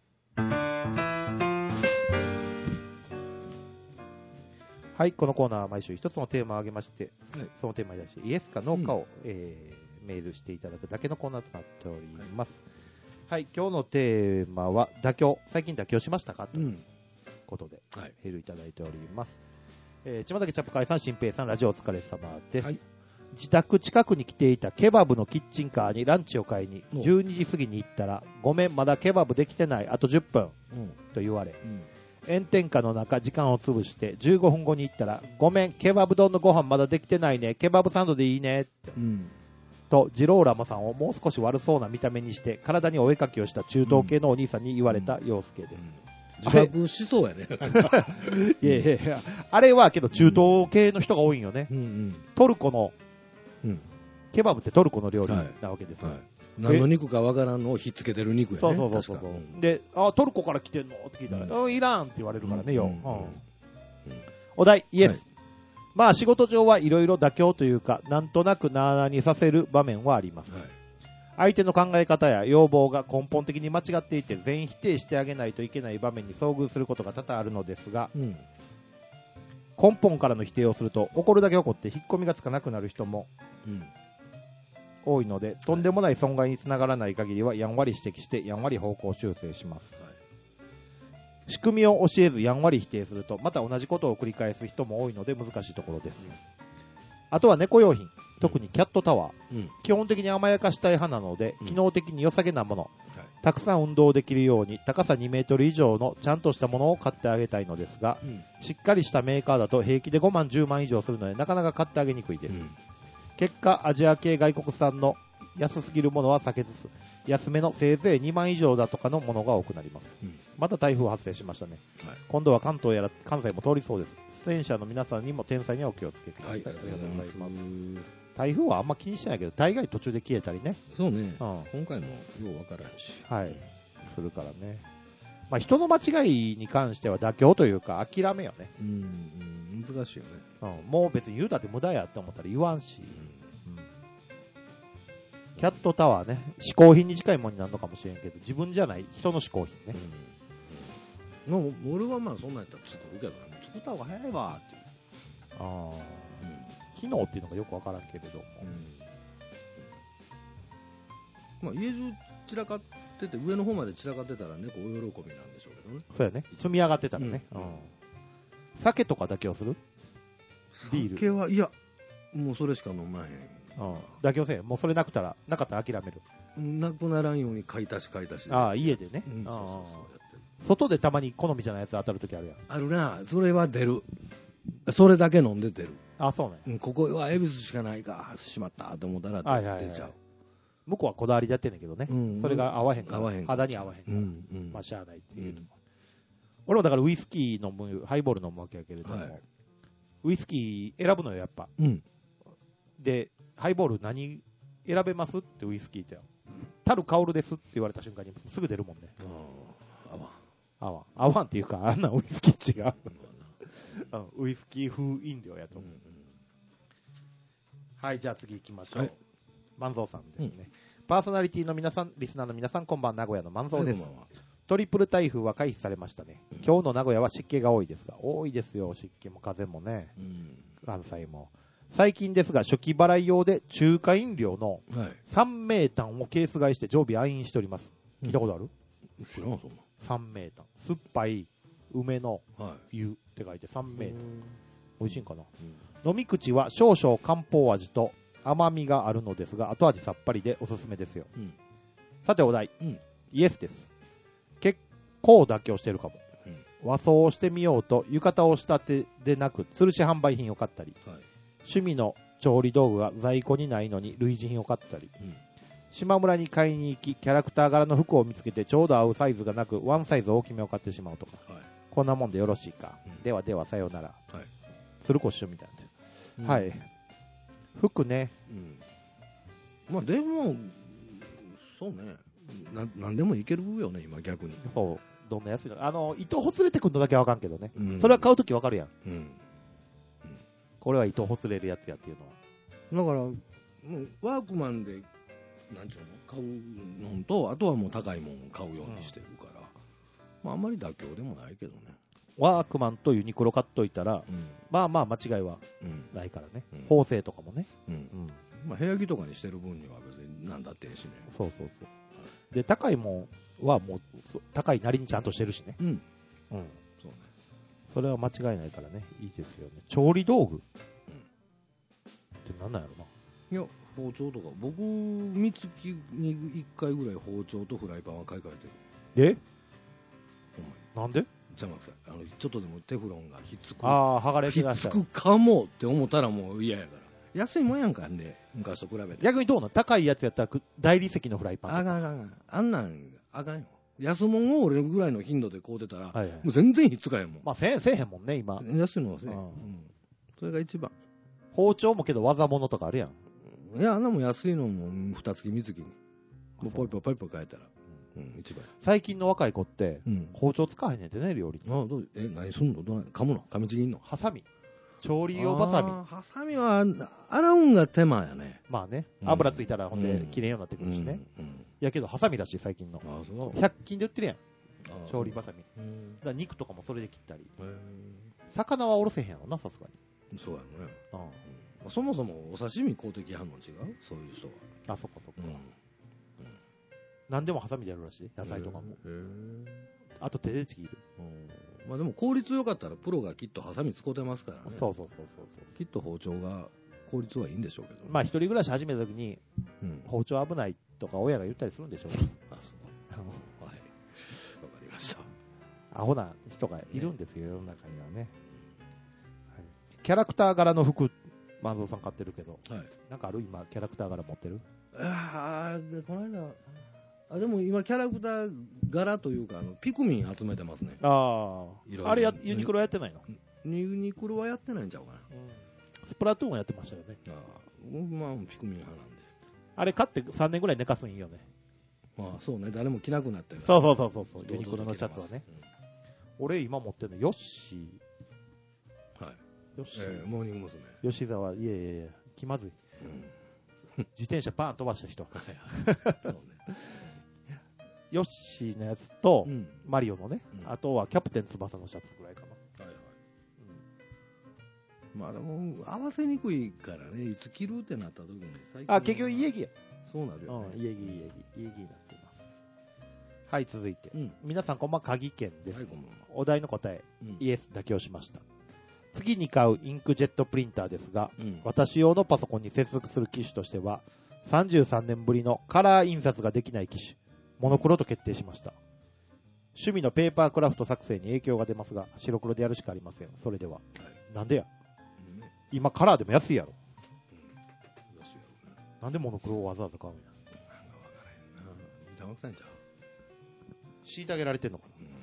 はい、このコーナーは毎週一つのテーマを挙げまして、はい、そのテーマに対してイエスかノーかを、うんえー、メールしていただくだけのコーナーとなっております。はい、はい、今日のテーマは妥協。最近妥協しましたかということで、うんはい、メールいただいております。えー、ちまたけチャップカイさん、新平さん、ラジオお疲れ様です、はい。自宅近くに来ていたケバブのキッチンカーにランチを買いにじゅうにじ過ぎに行ったら、ごめん、まだケバブできてない、あとじゅっぷん、うん、と言われ、うん炎天下の中時間を潰してじゅうごふんごに行ったらごめんケバブ丼のご飯まだできてないねケバブサンドでいいねって、うん、とジローラモさんをもう少し悪そうな見た目にして体にお絵かきをした中東系のお兄さんに言われた陽介です、 自覚しそうやね。 いやいやいや、あれはけど中東系の人が多いんよね。うんうん、トルコの、うん、ケバブってトルコの料理なわけですよ。はいはい、 何の肉かわからんのをひっつけてる肉やね。 そうそうそうそう。うん、で、あ、トルコから来てんのって聞いたら、うん、イランって言われるからね、よ。うんうんうん、お題、イエス。はい、まあ仕事上はいろいろ妥協というか、なんとなくなーなーにさせる場面はあります。はい、相手の考え方や要望が根本的に間違っていて全否定してあげないといけない場面に遭遇することが多々あるのですが、うん、根本からの否定をすると怒るだけ怒って引っ込みがつかなくなる人も多いので、うん、とんでもない損害につながらない限りはやんわり指摘してやんわり方向修正します。はい、仕組みを教えずやんわり否定するとまた同じことを繰り返す人も多いので難しいところです。うん、あとは猫用品、特にキャットタワー、うん、基本的に甘やかしたい派なので、うん、機能的に良さげなもの、はい、たくさん運動できるように高さにメートル以上のちゃんとしたものを買ってあげたいのですが、うん、しっかりしたメーカーだと平気でごまんじゅうまん以上するのでなかなか買ってあげにくいです。うん、結果アジア系外国産の安すぎるものは避けつつ安めのせいぜいにまん以上だとかのものが多くなります。うん、また台風発生しましたね。はい、今度は関東やら関西も通りそうです。出演者の皆さんにも天災にはお気をつけください。はい、ありがとうございます。台風はあんま気にしてないけど大概途中で消えたりね。 そうね、うん、今回もようわからんし、 はい、するからね。まあ、人の間違いに関しては妥協というか諦めよね。うん、 うん、難しいよね。 うん、もう別に言うたって無駄やって思ったら言わんし、うんうん、キャットタワーね、嗜好品に近いものになるのかもしれんけど自分じゃない人の嗜好品ね。 うんうん、もう俺はまあそんなんやったら作るけどね、作った方が早いわっていう。ああ、 うん、機能っていうのがよくわからんけれども、 うん、まあ、家中散らかってて上の方まで散らかってたら猫、ね、お喜びなんでしょうけどね。 そうやね、積み上がってたらね、うんうん、酒とかだけをするビール酒はいやもうそれしか飲まへん、 うん、妥協せん、もうそれなくたらなかったら諦める、 なくならんように買い足し買い足し、 ああ家でね、うん、そうそうそうやってる。外でたまに好みじゃないやつ当たるときあるやん。 あるな、それは出る、それだけ飲んで出る。 あ、そうね、 うん、ここは恵比寿しかないかしまったと思ったら出ちゃう、はいはいはいはい、 向こうはこだわりでやってんねんけどね、うん、それが合わへんから、合わへん肌に合わへんから、うんうん、まあしゃあないっていう、うん、俺もだからウイスキー飲む、ハイボール飲むわけやけれども、はい、ウイスキー選ぶのよやっぱ、うん、でハイボール何選べますってウイスキーってタルカオルですって言われた瞬間にすぐ出るもんね。あわんあわんあわんっていうかあんなウイスキー違ううん、ウイスキー風飲料やと思う、うんうん、はい、じゃあ次行きましょう、はい、万蔵さんですね、うん、パーソナリティの皆さん、リスナーの皆さん、こんばん名古屋の万蔵です、はい、トリプル台風は回避されましたね、うん、今日の名古屋は湿気が多いですが、多いですよ、湿気も風もね、うん、関西も最近ですが初期払い用で中華飲料のさんメータンをケース買いして常備愛飲しております、聞いたことある？ 知らん、そんなさんメータン、酸っぱい梅の湯って書いてさんメータン、美味しいんかな、うん、飲み口は少々漢方味と甘みがあるのですが後味さっぱりでおすすめですよ、うん、さてお題、うん、イエスです。結構妥協してるかも、うん、和装をしてみようと浴衣をしたてでなく吊るし販売品を買ったり、はい、趣味の調理道具が在庫にないのに類似品を買ったり、うん、島村に買いに行きキャラクター柄の服を見つけてちょうど合うサイズがなくワンサイズ大きめを買ってしまうとか、はい、こんなもんでよろしいか、うん、ではではさようなら、はい、鶴子師匠みたいな、うん、はい服ね、うん、 まあでもそうね、な何でもいけるよね今逆に。 そう、どんな安いの、あの糸ほつれてくるのだけは分かんけどね、うん、それは買うとき分かるやん、うんうん、これは糸ほつれるやつやっていうのはだからもうワークマンでなんちゅうの買うのとあとはもう高いものを買うようにしてるから、うん、まああんまり妥協でもないけどね。 ワークマンとユニクロ買っといたら、うん、まあまあ間違いはないからね、うん、縫製とかもね、うんうん、 まあ、部屋着とかにしてる分には別になんだってしね。 そうそうそう。で高いもんはもう高いなりにちゃんとしてるしね、うん、うん、そうね、それは間違いないからね、いいですよね。調理道具、うん、ってなんなんやろな。 いや包丁とか僕三月にいっかいぐらい包丁とフライパンは買い替えてる。 え、お前なんでじゃああのちょっとでもテフロンがひっつく、 あ剥がれてひっつくかもって思ったらもう嫌やから、安いもんやんかんで昔と比べて。 逆にどうなの、高いやつやったら大理石のフライパン、 あかんあかんあんなんあかんよ。 安物を俺ぐらいの頻度で買うてたら、はいはい、もう全然ひっつかへんもん。 まあ、せえ、せえへんもんね、今。 安いのはせえへん。うん。それが一番。 包丁もけど技物とかあるやん。いや、あんなもん安いのも二月三月に。もうポイポイポイポイ変えたら。うん、一番。 最近の若い子って、うん、包丁使わへんねんてね、料理。 ああ、どう、え、何すんのどう噛むの噛みちぎんのハサミ。調理用バサミ。 ハサミは、洗うんが手間やね。 まあね。油ついたら、ほんで、切れんようになってくるしね。うんうんうん、やけど、ハサミだし、最近の。ああ、そう。ひゃく均で売ってるやん。調理バサミ。だから肉とかもそれで切ったり。魚はおろせへんやろな、さすがに。 そうやろね。ああうん、そもそもお刺身買うてきはんの違うそういう人は。 あ、そっかそっか。うんうん、何でもハサミでやるらしい。野菜とかも。あと手でちぎる。 まあでも効率よかったらプロがきっとハサミ使うてますからね。 そうそうそうそうそう。 きっと包丁が効率はいいんでしょうけど、ね。 まあ一人暮らし始めた時に、うん、包丁危ないとか親が言ったりするんでしょうね。あ、そう。はい。わかりました。 アホな人がいるんですよ、ね、世の中にはね、はい。キャラクター柄の服、万蔵さん買ってるけど、はい、なんかある今、キャラクター柄持ってる？ ああ、この間、あでも今、キャラクター柄というか、あのピクミン集めてますね。 ああ、あれや、ユニクロやってないの？ ユニクロはやってないんちゃうかな。 うん、スプラトゥーンやってましたよね。ああ、まあ、ピクミン派なんで。 あれ買ってさんねんぐらい寝かすんいいよね。 ああ、そうね、誰も着なくなってる。 そうそうそうそう、ユニクロのシャツはね。うん、俺今持ってるの、ヨッシー。はい。ヨッシー。えー、モーニング娘。 吉沢、いえいえいえ、気まずい。うん自転車バーン飛ばした人。そうね、ヨッシーのやつと、うん、マリオのね、うん、あとはキャプテン翼のシャツぐらいかな。はいはい。 うん、まあでも、合わせにくいからね、いつ着るってなった時に最近。あ、結局家着や。 そうなるよね。 うん、家着、家着、家着になってます。はい、続いて。うん、皆さんこんばんは、鍵券です。はい、こんばんは。お題の答え、うん、イエスだけをしました。次に買うインクジェットプリンターですが、うん、私用のパソコンに接続する機種としては、さんじゅうさんねんぶりのカラー印刷ができない機種、モノクロと決定しました。趣味のペーパークラフト作成に影響が出ますが、白黒でやるしかありません。それでは。はい、なんでや、うん、今カラーでも安いやろ。うん、安いやろね。なんでモノクロをわざわざ買うんや。なんかわからへんな。邪魔くさいんちゃう。虐げられてんのかな。うん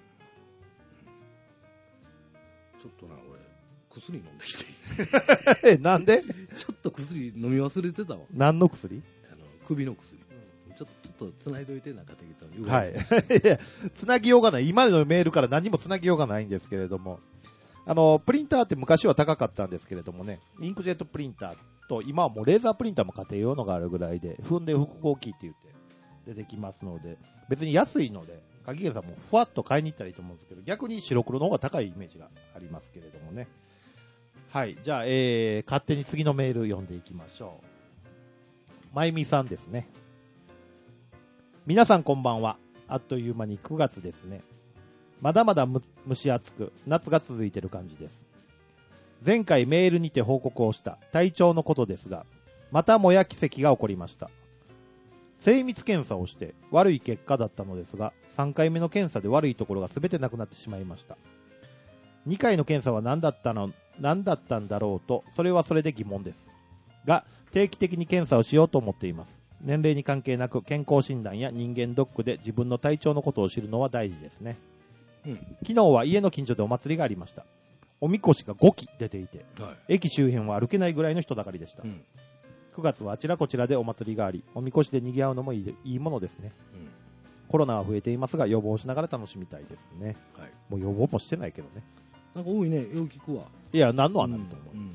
ちょっとな、俺、薬飲んできて。 え、なんでちょっと薬飲み忘れてたわ。 何の薬？ あの、首の薬。うん、ちょっと、ちょっと繋いどいて、なんか適当に。 はい。いや、繋ぎようがない。今のメールから何も繋ぎようがないんですけれども。あの、プリンターって昔は高かったんですけれどもね、インクジェットプリンターと、今はもうレーザープリンターも家庭用のがあるぐらいで、踏んで複合機って言って出てきますので、別に安いので、鍵毛さんもふわっと買いに行ったらいいと思うんですけど、逆に白黒の方が高いイメージがありますけれどもね。はい。じゃあ、えー、勝手に次のメール読んでいきましょう。まゆみさんですね。皆さんこんばんは。あっという間にくがつですね。まだまだむ蒸し暑く、夏が続いている感じです。前回メールにて報告をした体調のことですが、またもや奇跡が起こりました。精密検査をして悪い結果だったのですが、さんかいめの検査で悪いところが全てなくなってしまいました。にかいの検査は何だったの、何だったんだろうと、それはそれで疑問です。が、定期的に検査をしようと思っています。年齢に関係なく健康診断や人間ドックで自分の体調のことを知るのは大事ですね。うん、昨日は家の近所でお祭りがありました。おみこしがごき出ていて、はい、駅周辺は歩けないぐらいの人だかりでした。うんくがつはあちらこちらでお祭りがあり、おみこしで賑わうのもいい、いいものですね、うん。コロナは増えていますが、予防しながら楽しみたいですね。はい、もう予防もしてないけどね。 なんか多いね、よく聞くわ。 いや、何のはなると思う。うんうん、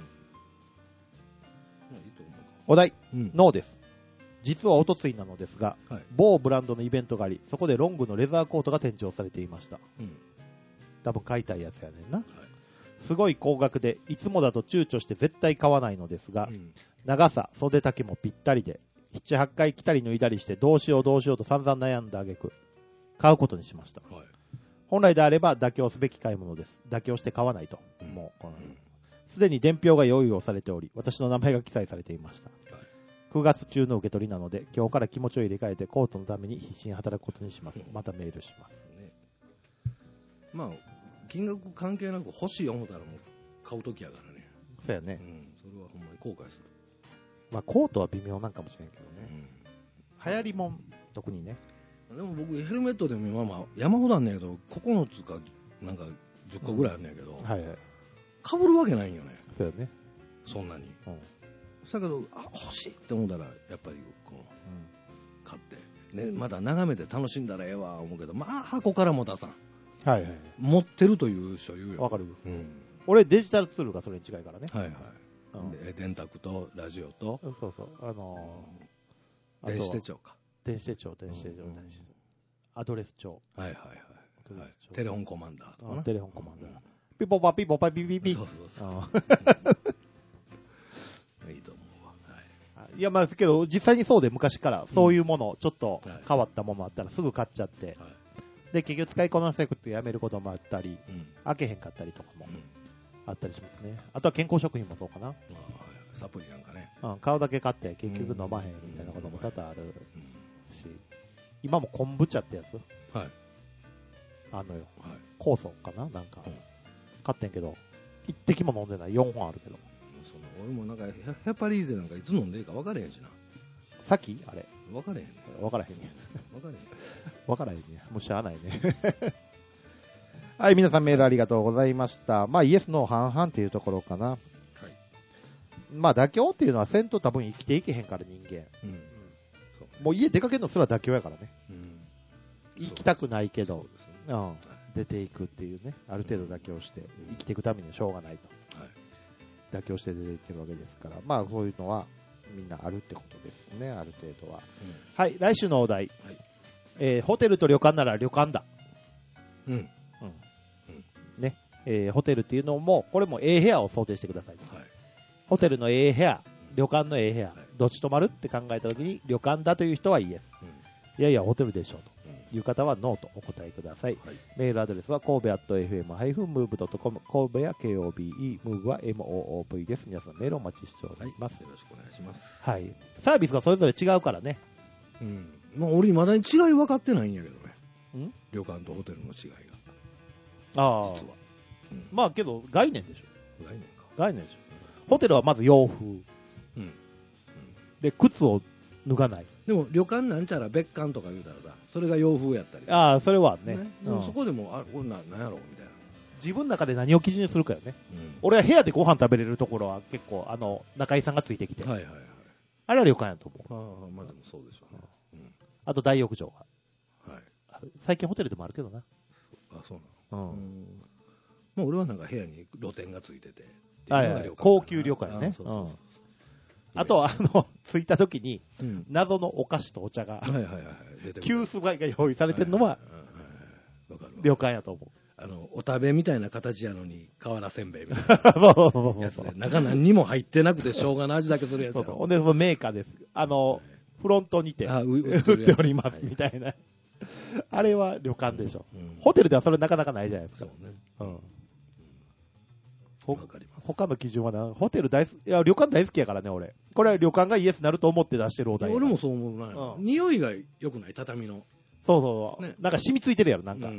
お題、うん、ノーです。実はおとついなのですが、はい、某ブランドのイベントがあり、そこでロングのレザーコートが展示されていました。うん、多分買いたいやつやねんな。はい、すごい高額で、いつもだと躊躇して絶対買わないのですが、うん長さ、袖丈もぴったりで、なな、はちかい着たり脱いだりしてどうしようどうしようと散々悩んだ挙句、買うことにしました。はい、本来であれば妥協すべき買い物です。妥協して買わないと。うん、もう、すでに伝票が用意をされており、私の名前が記載されていました。はい、くがつ中の受け取りなので、今日から気持ちを入れ替えてコートのために必死に働くことにします。またメールします。ね、 まあ、金額関係なく欲しい思ったらもう買うときやからね。 そうやね。 うん、それはほんまに後悔する。 まあ、コートは微妙なんかもしれんけどね、うん、流行りもん特にねでも僕ヘルメットでもまあまあ山ほどあんねんけどここのつかなんかじゅっこぐらいあんねんけど、うん、はいはい、かぶるわけないんよね。 そうよね。 そんなに。うん。だけどあ欲しいって思ったらやっぱりこう、うん、買ってね、まだ眺めて楽しんだらええわ思うけど、まあ箱からも出さん。はいはい。持ってるという所有よ。 わかる。うん。俺デジタルツールがそれに近いからね。 はいはい。うん、で電卓とラジオと。 そうそう。あのー、電子手帳か。 電子手帳、電子手帳、うん、アドレス帳。 はいはいはい。はい、テレホンコマンダーとかな。 テレホンコマンダー。ピポパピポパピピピ。 そうそうそう。いいと思うわ。 はい。いやまあけど実際にそうで昔からそういうもの、うん、ちょっと変わったものあったらすぐ買っちゃって、はい、で結局使いこなせなくてやめることもあったり、うん、開けへんかったりとかもあったりしますね。あとは健康食品もそうかな。あ、 サプリなんかね。 うん、買うだけ買って結局飲まへんみたいなことも多々あるし、今も昆布茶ってやつ。はい。あのよ。はい。酵素かななんか。うん、買ってんけど、一滴も飲んでない。よんほんあるけど。 その俺もなんかヘパリーゼなんかいつ飲んでいいか分からへんしな。 さっきあれ分からへんね。 分からへんね。 分からへん。 分からへんね。もうしゃあないね。はい、皆さんメールありがとうございました。まあイエスノー半々っていうところかな。はい。まあ妥協っていうのはせんと多分生きていけへんから人間。うん。うん、そうもう家出かけるのすら妥協やからね。うん。行きたくないけど、う、ね、うん、出ていくっていうね、ある程度妥協して生きていくためにはしょうがないと。はい。妥協して出ていってるわけですから、まあそういうのはみんなあるってことですね、ある程度は。うん、はい、来週のお題、はい、えー、ホテルと旅館なら旅館だ。うん。うん。うん、ね、えー、ホテルっていうのも、これも A 部屋を想定してください。はい、ホテルの A 部屋、旅館の A 部屋、はい、どっち泊まるって考えたときに旅館だという人はイエス。うん、いやいや、ホテルでしょうと。いう方はノーとお答えください。はい、メールアドレスは神戸アット エフエムハイフンムーブドットコム、神戸や ケーオービーイー、ムーブは エムオーオーブイ です。皆さんメールをお待ちしております。 はい、よろしくお願いします。 はい。サービスがそれぞれ違うからね。 うん。まあ俺まだに違い分かってないんやけどね。ん？旅館とホテルの違いが。ああ。実は。 うん、まあけど概念でしょ。 概念か。 概念でしょ。ホテルはまず洋風。うん。うん、で、靴を脱がない。 でも旅館なんちゃら別館とか言うたらさ、それが洋風やったり。 ああ、それはね。ね、 でもそこでも、あ、これな、なんやろみたいな。 自分の中で何を基準にするかよね。うん、俺は部屋でご飯食べれるところは結構、あの、中井さんがついてきて。はいはいはい。あれは旅館やと思う。 ああ、まあでもそうでしょうね。うん、 あと大浴場が。はい。最近ホテルでもあるけどな。 あ、そうなの。うん。まあ俺はなんか部屋に露店がついてて。 はいはい。高級旅館ね。そうそうそう。あとは、あの、着いた時に、うん、謎のお菓子とお茶が、はいはいはい、急須が用意されてるのは、旅館やと思う。 あの、お食べみたいな形やのに、瓦せんべいみたいなやつで、中何にも入ってなくて、生姜の味だけするやつやろ。 ほんで、そのメーカーです。あの、はい、フロントにて、売っております、みたいな。あれは旅館でしょ、うんうん。ホテルではそれなかなかないじゃないですか。そうね。うん。かります。他の基準はな、ホテル大好き、いや、旅館大好きやからね、俺。これは旅館がイエスになると思って出してるお題。 俺もそう思うな、うん。匂いが良くない、畳の。 そうそう、ね。なんか染みついてるやろ、なんか。うんうん、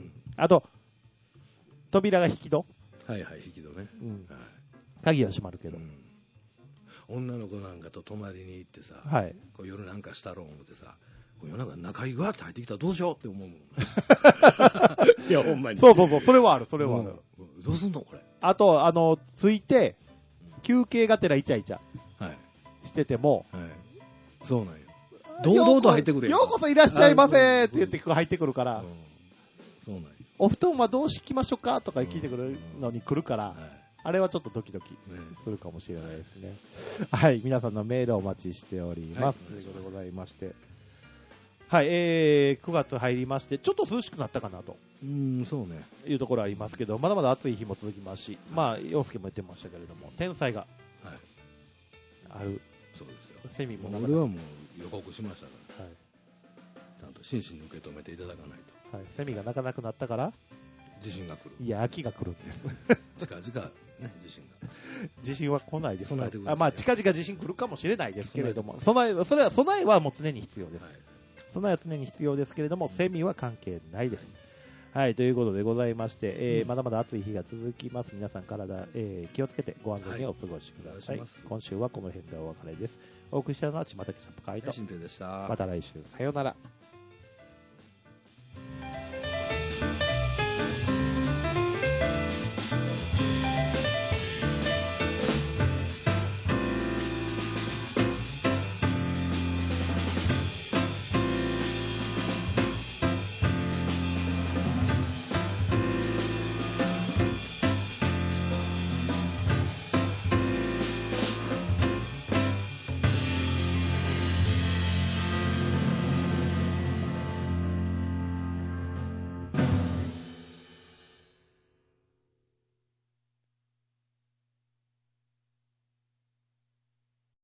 あと、扉が引き戸。 はいはい、引き戸ね。うんはい、 鍵は閉まるけど、うん。 女の子なんかと泊まりに行ってさ、はい、こう夜なんかしたろう思ってさ、夜中中居がって入ってきたらどうしようって思うもん。いや、ほんまに。 そうそうそう、それはある、それはある。 うん、どうすんのこれ。 あと、あの、着いて、休憩がてらイチャイチャしてても、はいはい、 そうなんよ。堂々と入ってくるよ。ようこそいらっしゃいませって言って入ってくるから、うん、 そうなんよ。 お布団はどう敷きましょうかとか聞いてくるのに来るから、うんうんはい、あれはちょっとドキドキするかもしれないですね。はい、皆さんのメールをお待ちしております。ということでございまして。はい、えー、くがつ入りまして、ちょっと涼しくなったかなと。 うん、そうね。 いうところありますけど、まだまだ暑い日も続きますし、まあ、陽介も言ってましたけれども、天才がある。 そうですよ。 セミも俺はもう予告しましたから、はい、ちゃんと真摯に受け止めていただかないと。 はい、セミが鳴かなくなったから、 地震が来る。 いや、秋が来るんです。 近々ね、地震が。 地震は来ないです。 備えてください。 あ、まあ、近々地震来るかもしれないですけれども、備え、それは、備えはもう常に必要です。はい、備えは常に必要ですけれども、セミは関係ないです。はい、ということでございまして、えーうん、まだまだ暑い日が続きます。皆さん体、えー、気をつけてご安全にお過ごしください。はい、今週はこの辺でお別れです。お送りしたのはちまたけシャンプカイト。 新平でした。 また来週、さようなら。